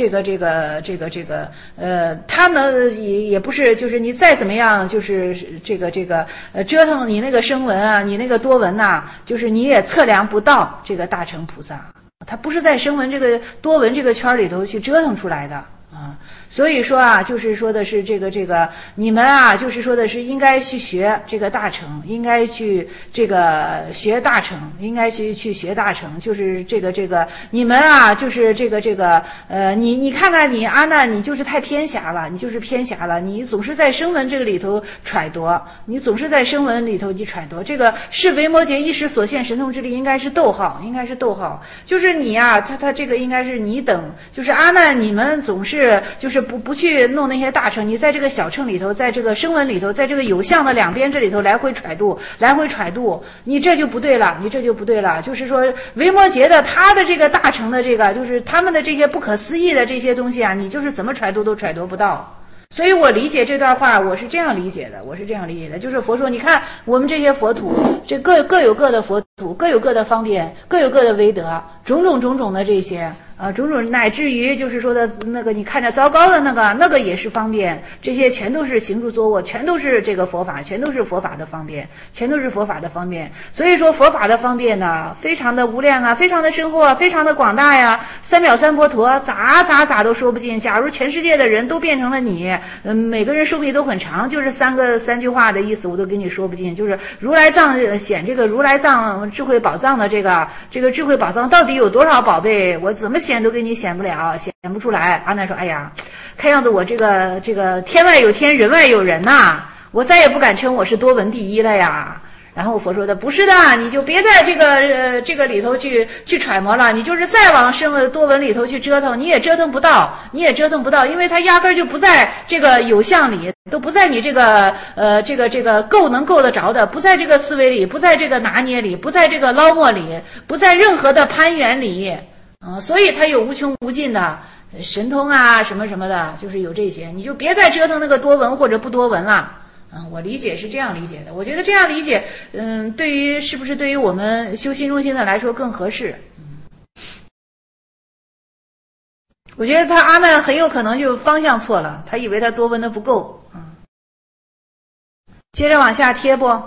他呢也不是，就是你再怎么样，就是折腾你那个声闻啊，你那个多闻呐，就是你也测量不到这个大乘菩萨，他不是在声闻这个多闻这个圈里头去折腾出来的啊。所以说啊，就是说的是这个你们啊，就是说的是应该去学这个大乘，应该去学大乘，就是这个你们啊，就是你看看你阿难，你就是太偏狭了，你总是在声闻这个里头揣度，这个是维摩诘一时所现神通之力，应该是逗号，就是你啊，他这个应该是你等，就是阿难，你们总是就是不去弄那些大乘，你在这个小乘里头，在这个声闻里头，在这个有相的两边这里头来回揣度，你这就不对了，就是说维摩诘的他的这个大乘的这个，就是他们的这些不可思议的这些东西啊，你就是怎么揣度都揣度不到。所以我理解这段话，我是这样理解的，就是佛说，你看我们这些佛土，这各有各的佛土，各有各的方便，各有各的威德，种种的这些种种乃至于就是说的那个你看着糟糕的那个也是方便，这些全都是行住坐卧，全都是这个佛法，全都是佛法的方便，全都是佛法的方便。所以说佛法的方便呢，非常的无量啊，非常的深厚啊，非常的广大呀。三藐三婆陀咋都说不尽。假如全世界的人都变成了你，每个人寿命都很长，就是三句话的意思我都给你说不尽。就是如来藏显这个如来藏智慧宝藏的这个智慧宝藏到底有多少宝贝，我怎么显都给你显不了，显不出来。阿难说：“哎呀，看样子我这个天外有天，人外有人呐，我再也不敢称我是多闻第一了呀。”然后佛说的不是的，你就别在这个里头去揣摩了，你就是再往多闻里头去折腾，你也折腾不到，因为它压根儿就不在这个有相里，都不在你这个能够得着的，不在这个思维里，不在这个拿捏里，不在这个捞摸里，不在任何的攀缘里。所以它有无穷无尽的神通啊，什么什么的，就是有这些，你就别再折腾那个多闻或者不多闻了。我理解是这样理解的，我觉得这样理解，是不是对于我们修心中心的来说更合适？我觉得阿难很有可能就方向错了，他以为他多闻的不够。接着往下贴不？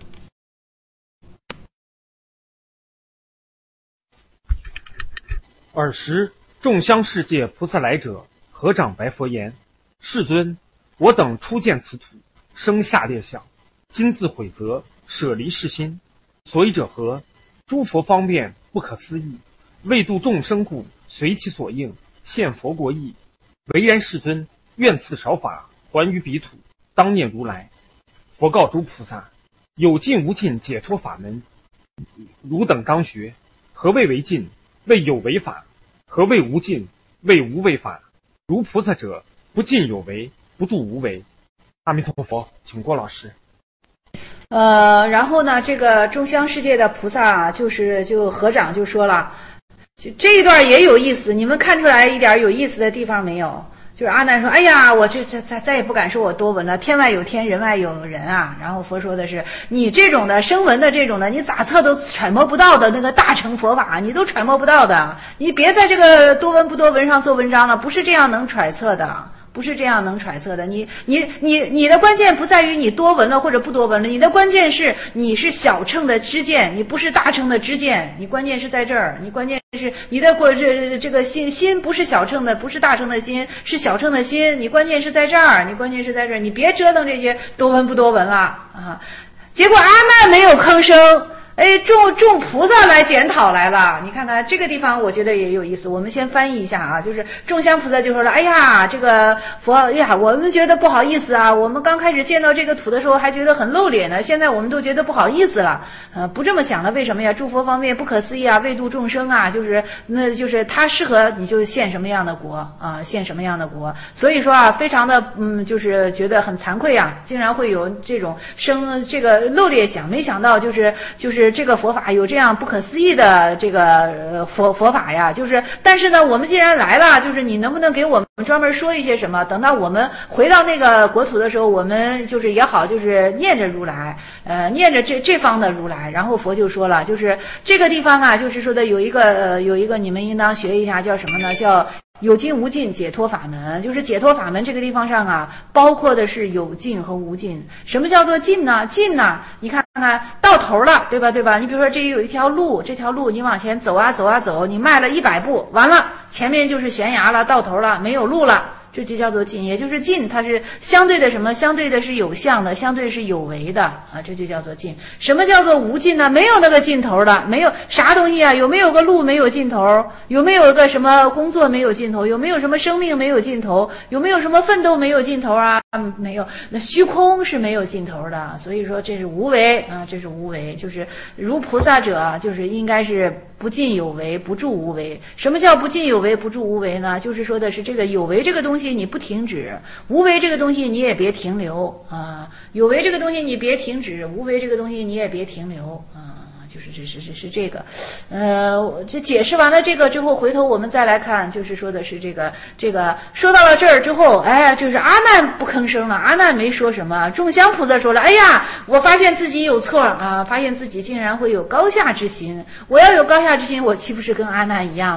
尔时，众香世界菩萨来者，合掌白佛言：“世尊，我等初见此土，生下列相，今自悔责，舍离世心。所以者何？诸佛方便不可思议，为度众生故，随其所应，现佛国义。唯然世尊，愿赐少法，还于彼土，当念如来。”佛告诸菩萨：“有尽无尽解脱法门，汝等当学。何谓为尽？谓有为法。何谓无尽？谓无为法。如菩萨者，不尽有为，不住无为。”阿弥陀佛，请郭老师。 然后呢，这个众香世界的菩萨就合掌就说了，这一段也有意思，你们看出来一点有意思的地方没有？就是阿难说：“哎呀，我这再也不敢说我多闻了，天外有天，人外有人啊。”然后佛说的是：“你这种的声闻的这种的，你咋测都揣摩不到的那个大乘佛法，你都揣摩不到的。你别在这个多闻不多闻上做文章了，不是这样能揣测的。”不是这样能揣测的，你的关键不在于你多闻了或者不多闻了，你的关键是你是小乘的知见，你不是大乘的知见，你关键是在这儿，你关键是你的这个心不是小乘的，不是大乘的心，是小乘的心，你关键是在这儿，你别折腾这些多闻不多闻了啊！结果阿难没有吭声。众菩萨来检讨来了，你看看这个地方，我觉得也有意思。我们先翻译一下啊，就是众香菩萨就说了：“哎呀，这个佛，哎呀，我们觉得不好意思啊，我们刚开始见到这个土的时候还觉得很露脸呢，现在我们都觉得不好意思了。不这么想了，为什么呀？诸佛方面不可思议啊，为度众生啊，就是他适合你就现什么样的国啊，现什么样的国。所以说啊，非常的就是觉得很惭愧啊，竟然会有这种这个露脸想，没想到就是这个佛法有这样不可思议的这个佛法呀，但是呢，我们既然来了，就是你能不能给我们专门说一些什么？等到我们回到那个国土的时候，我们也好，念着如来，念着这方的如来。然后佛就说了，这个地方啊，说的有一个你们应当学一下，叫什么呢？叫有尽无尽解脱法门。解脱法门这个地方上啊，包括的是有尽和无尽。什么叫做尽呢？尽呢，你看看到头了，对吧？你比如说这里有一条路，这条路你往前走啊走，你迈了100步，完了前面就是悬崖了，到头了，没有路了。这就叫做尽，也就是尽，它是相对的什么？相对的是有相的，相对是有为的啊，这就叫做尽。什么叫做无尽呢？没有那个尽头的，没有啥东西啊？有没有个路没有尽头？有没有个什么工作没有尽头？有没有什么生命没有尽头？有没有什么奋斗没有尽头啊？没有，那虚空是没有尽头的。所以说这是无为啊，这是无为，如菩萨者，应该是不尽有为，不住无为。什么叫不尽有为，不住无为呢？说的是这个有为这个东西你不停止，无为这个东西你也别停留啊。有为这个东西你别停止，无为这个东西你也别停留啊。是这个，这解释完了这个之后，回头我们再来看，说的是这个说到了这儿之后，阿难不吭声了，阿难没说什么。众香菩萨说了：“哎呀，我发现自己有错啊，发现自己竟然会有高下之心。我要有高下之心，我岂不是跟阿难一样了？”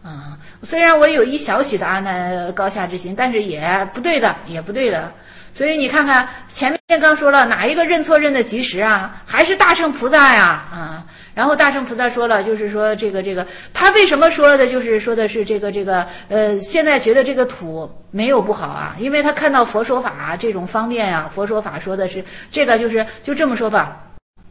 虽然我有一小许的阿难高下之心，但是也不对的，也不对的。所以你看看前面刚说了，哪一个认错认的及时啊？还是大乘菩萨呀，然后大乘菩萨说了，就是说这个，他为什么说的，就是说的是这个，现在觉得这个土没有不好啊，因为他看到佛说法这种方便啊，佛说法说的是这个，就这么说吧，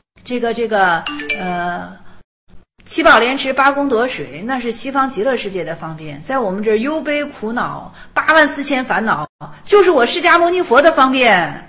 七宝莲池八功德水，那是西方极乐世界的方便，在我们这儿忧悲苦恼84000烦恼，就是我释迦牟尼佛的方便。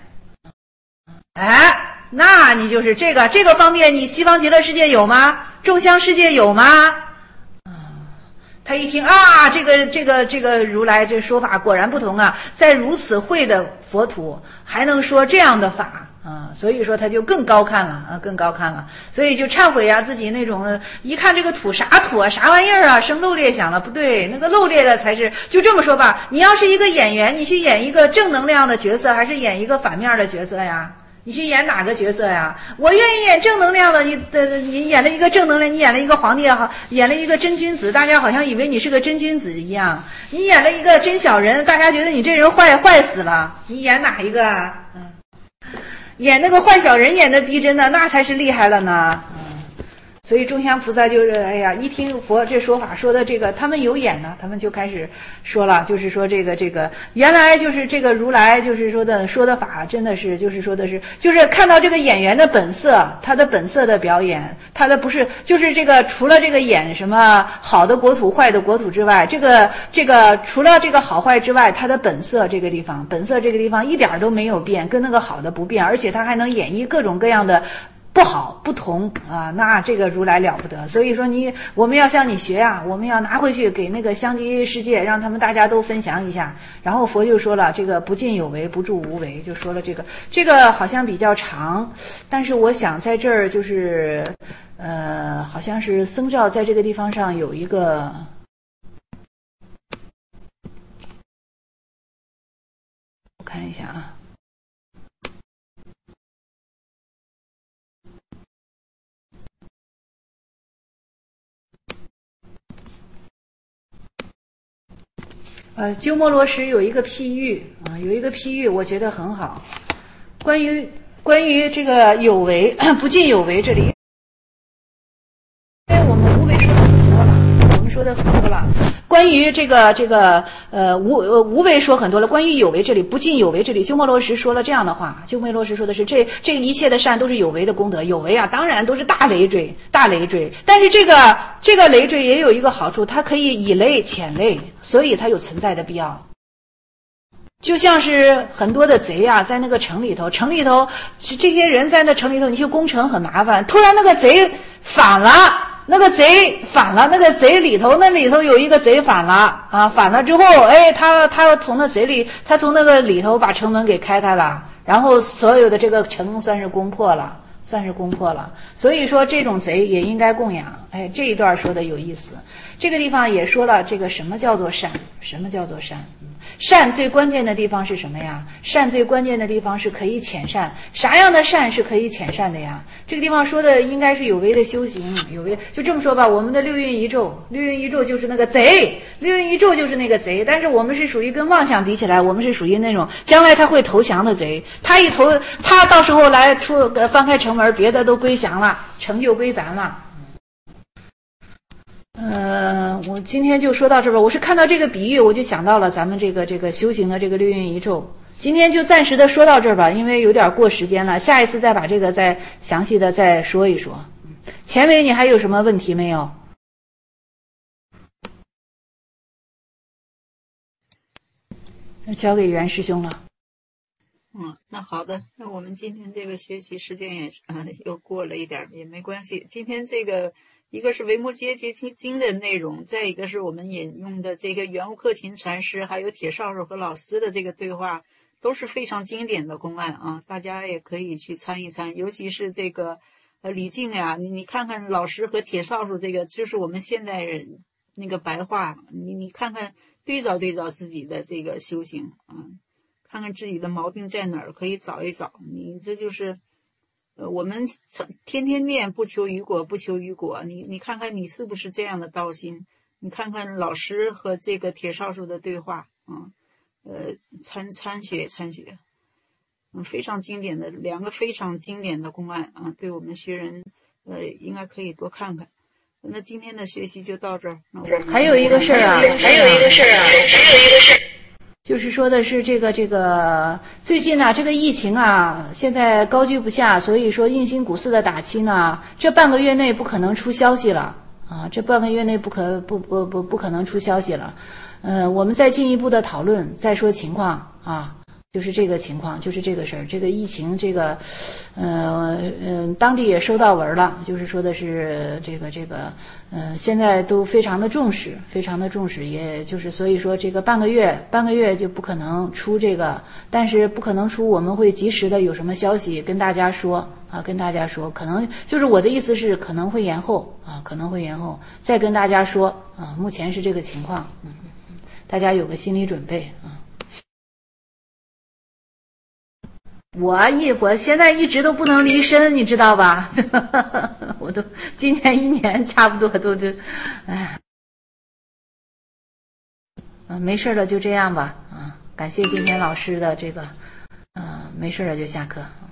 那你就是这个方便，你西方极乐世界有吗？众香世界有吗？他一听啊，这个如来这说法果然不同啊，在如此慧的佛土还能说这样的法。所以说他就更高看了，更高看了，所以就忏悔啊，自己那种一看这个土啥土啊，啥玩意儿啊，生漏劣想了，不对，那个漏劣的才是。就这么说吧，你要是一个演员，你去演一个正能量的角色，还是演一个反面的角色呀？你去演哪个角色呀？我愿意演正能量的，你演了一个正能量，你演了一个皇帝也好，演了一个真君子，大家好像以为你是个真君子一样。你演了一个真小人，大家觉得你这人坏死了。你演哪一个啊？演那个坏小人演的逼真的，那才是厉害了呢。所以众香菩萨就是一听佛这说法说的这个，他们有眼呢，他们就开始说了，就是说这个原来就是这个如来就是说的法，真的是就是说的是就是看到这个演员的本色，他的本色的表演，他的不是就是这个除了这个演什么好的国土坏的国土之外，这个除了这个好坏之外，他的本色这个地方一点都没有变，跟那个好的不变，而且他还能演绎各种各样的不好不同啊，那这个如来了不得。所以说我们要向你学啊，我们要拿回去给那个香积世界，让他们大家都分享一下。然后佛就说了，这个不尽有为，不住无为，就说了这个好像比较长，但是我想在这儿就是好像是僧肇在这个地方上有一个。我看一下啊。鸠摩罗什有一个譬喻我觉得很好，关于这个有为不尽有为这里，因为我们无为说的很多了，关于这个无为说很多了，关于有为这里不尽有为这里，鸠摩罗什说了这样的话，鸠摩罗什说的是这一切的善都是有为的功德，有为啊当然都是大累赘，但是这个累赘也有一个好处，它可以以累遣累，所以它有存在的必要。就像是很多的贼啊，在那个城里头这些人在那城里头，你去攻城很麻烦，突然那个贼反了，那个贼里头有一个贼反了啊，反了之后，他从那个里头把城门给开了，然后所有的这个城算是攻破了。所以说这种贼也应该供养。这一段说的有意思。这个地方也说了这个什么叫做善，善最关键的地方是什么呀？善最关键的地方是可以遣善。啥样的善是可以遣善的呀？这个地方说的应该是有为的修行，有为就这么说吧，我们的六蕴一咒就是那个贼，但是我们是属于跟妄想比起来，我们是属于那种将来他会投降的贼，他到时候来翻开城门，别的都归降了，城就归咱了。我今天就说到这吧。我是看到这个比喻，我就想到了咱们这个修行的这个六蕴一咒。今天就暂时的说到这儿吧，因为有点过时间了，下一次再把这个再详细的再说一说。钱伟，你还有什么问题没有？那交给袁师兄了。 那好的，那我们今天这个学习时间也又过了一点，也没关系。今天这个一个是维摩诘结经的内容，再一个是我们引用的这个圆悟克勤禅师还有铁少手和老师的这个对话，都是非常经典的公案啊，大家也可以去参一参。尤其是这个李靖呀，你看看老师和铁少手，这个就是我们现代人那个白话，你看看对照自己的这个修行啊，看看自己的毛病在哪儿，可以找一找。你这就是我们天天念不求于果，你看看你是不是这样的道心？ 你看看老师和这个铁少数的对话啊，参学，非常经典的两个非常经典的公案啊，对我们学人应该可以多看看。那今天的学习就到这儿。 还有一个事儿啊，就是说的是这个最近呢，这个疫情啊，现在高居不下，所以说印星股市的打期呢，这半个月内不可能出消息了啊，这半个月内不可能出消息了。我们再进一步的讨论，再说情况啊。就是这个情况，就是这个事儿，这个疫情，这个，当地也收到文了，就是说的是现在都非常的重视，也就是所以说这个半个月就不可能出这个，但是不可能出，我们会及时的有什么消息跟大家说啊，可能就是我的意思是可能会延后啊，再跟大家说啊，目前是这个情况，大家有个心理准备啊。我现在一直都不能离身，你知道吧？我都今年1年差不多都就，没事了，就这样吧。感谢今天老师的这个，没事了就下课。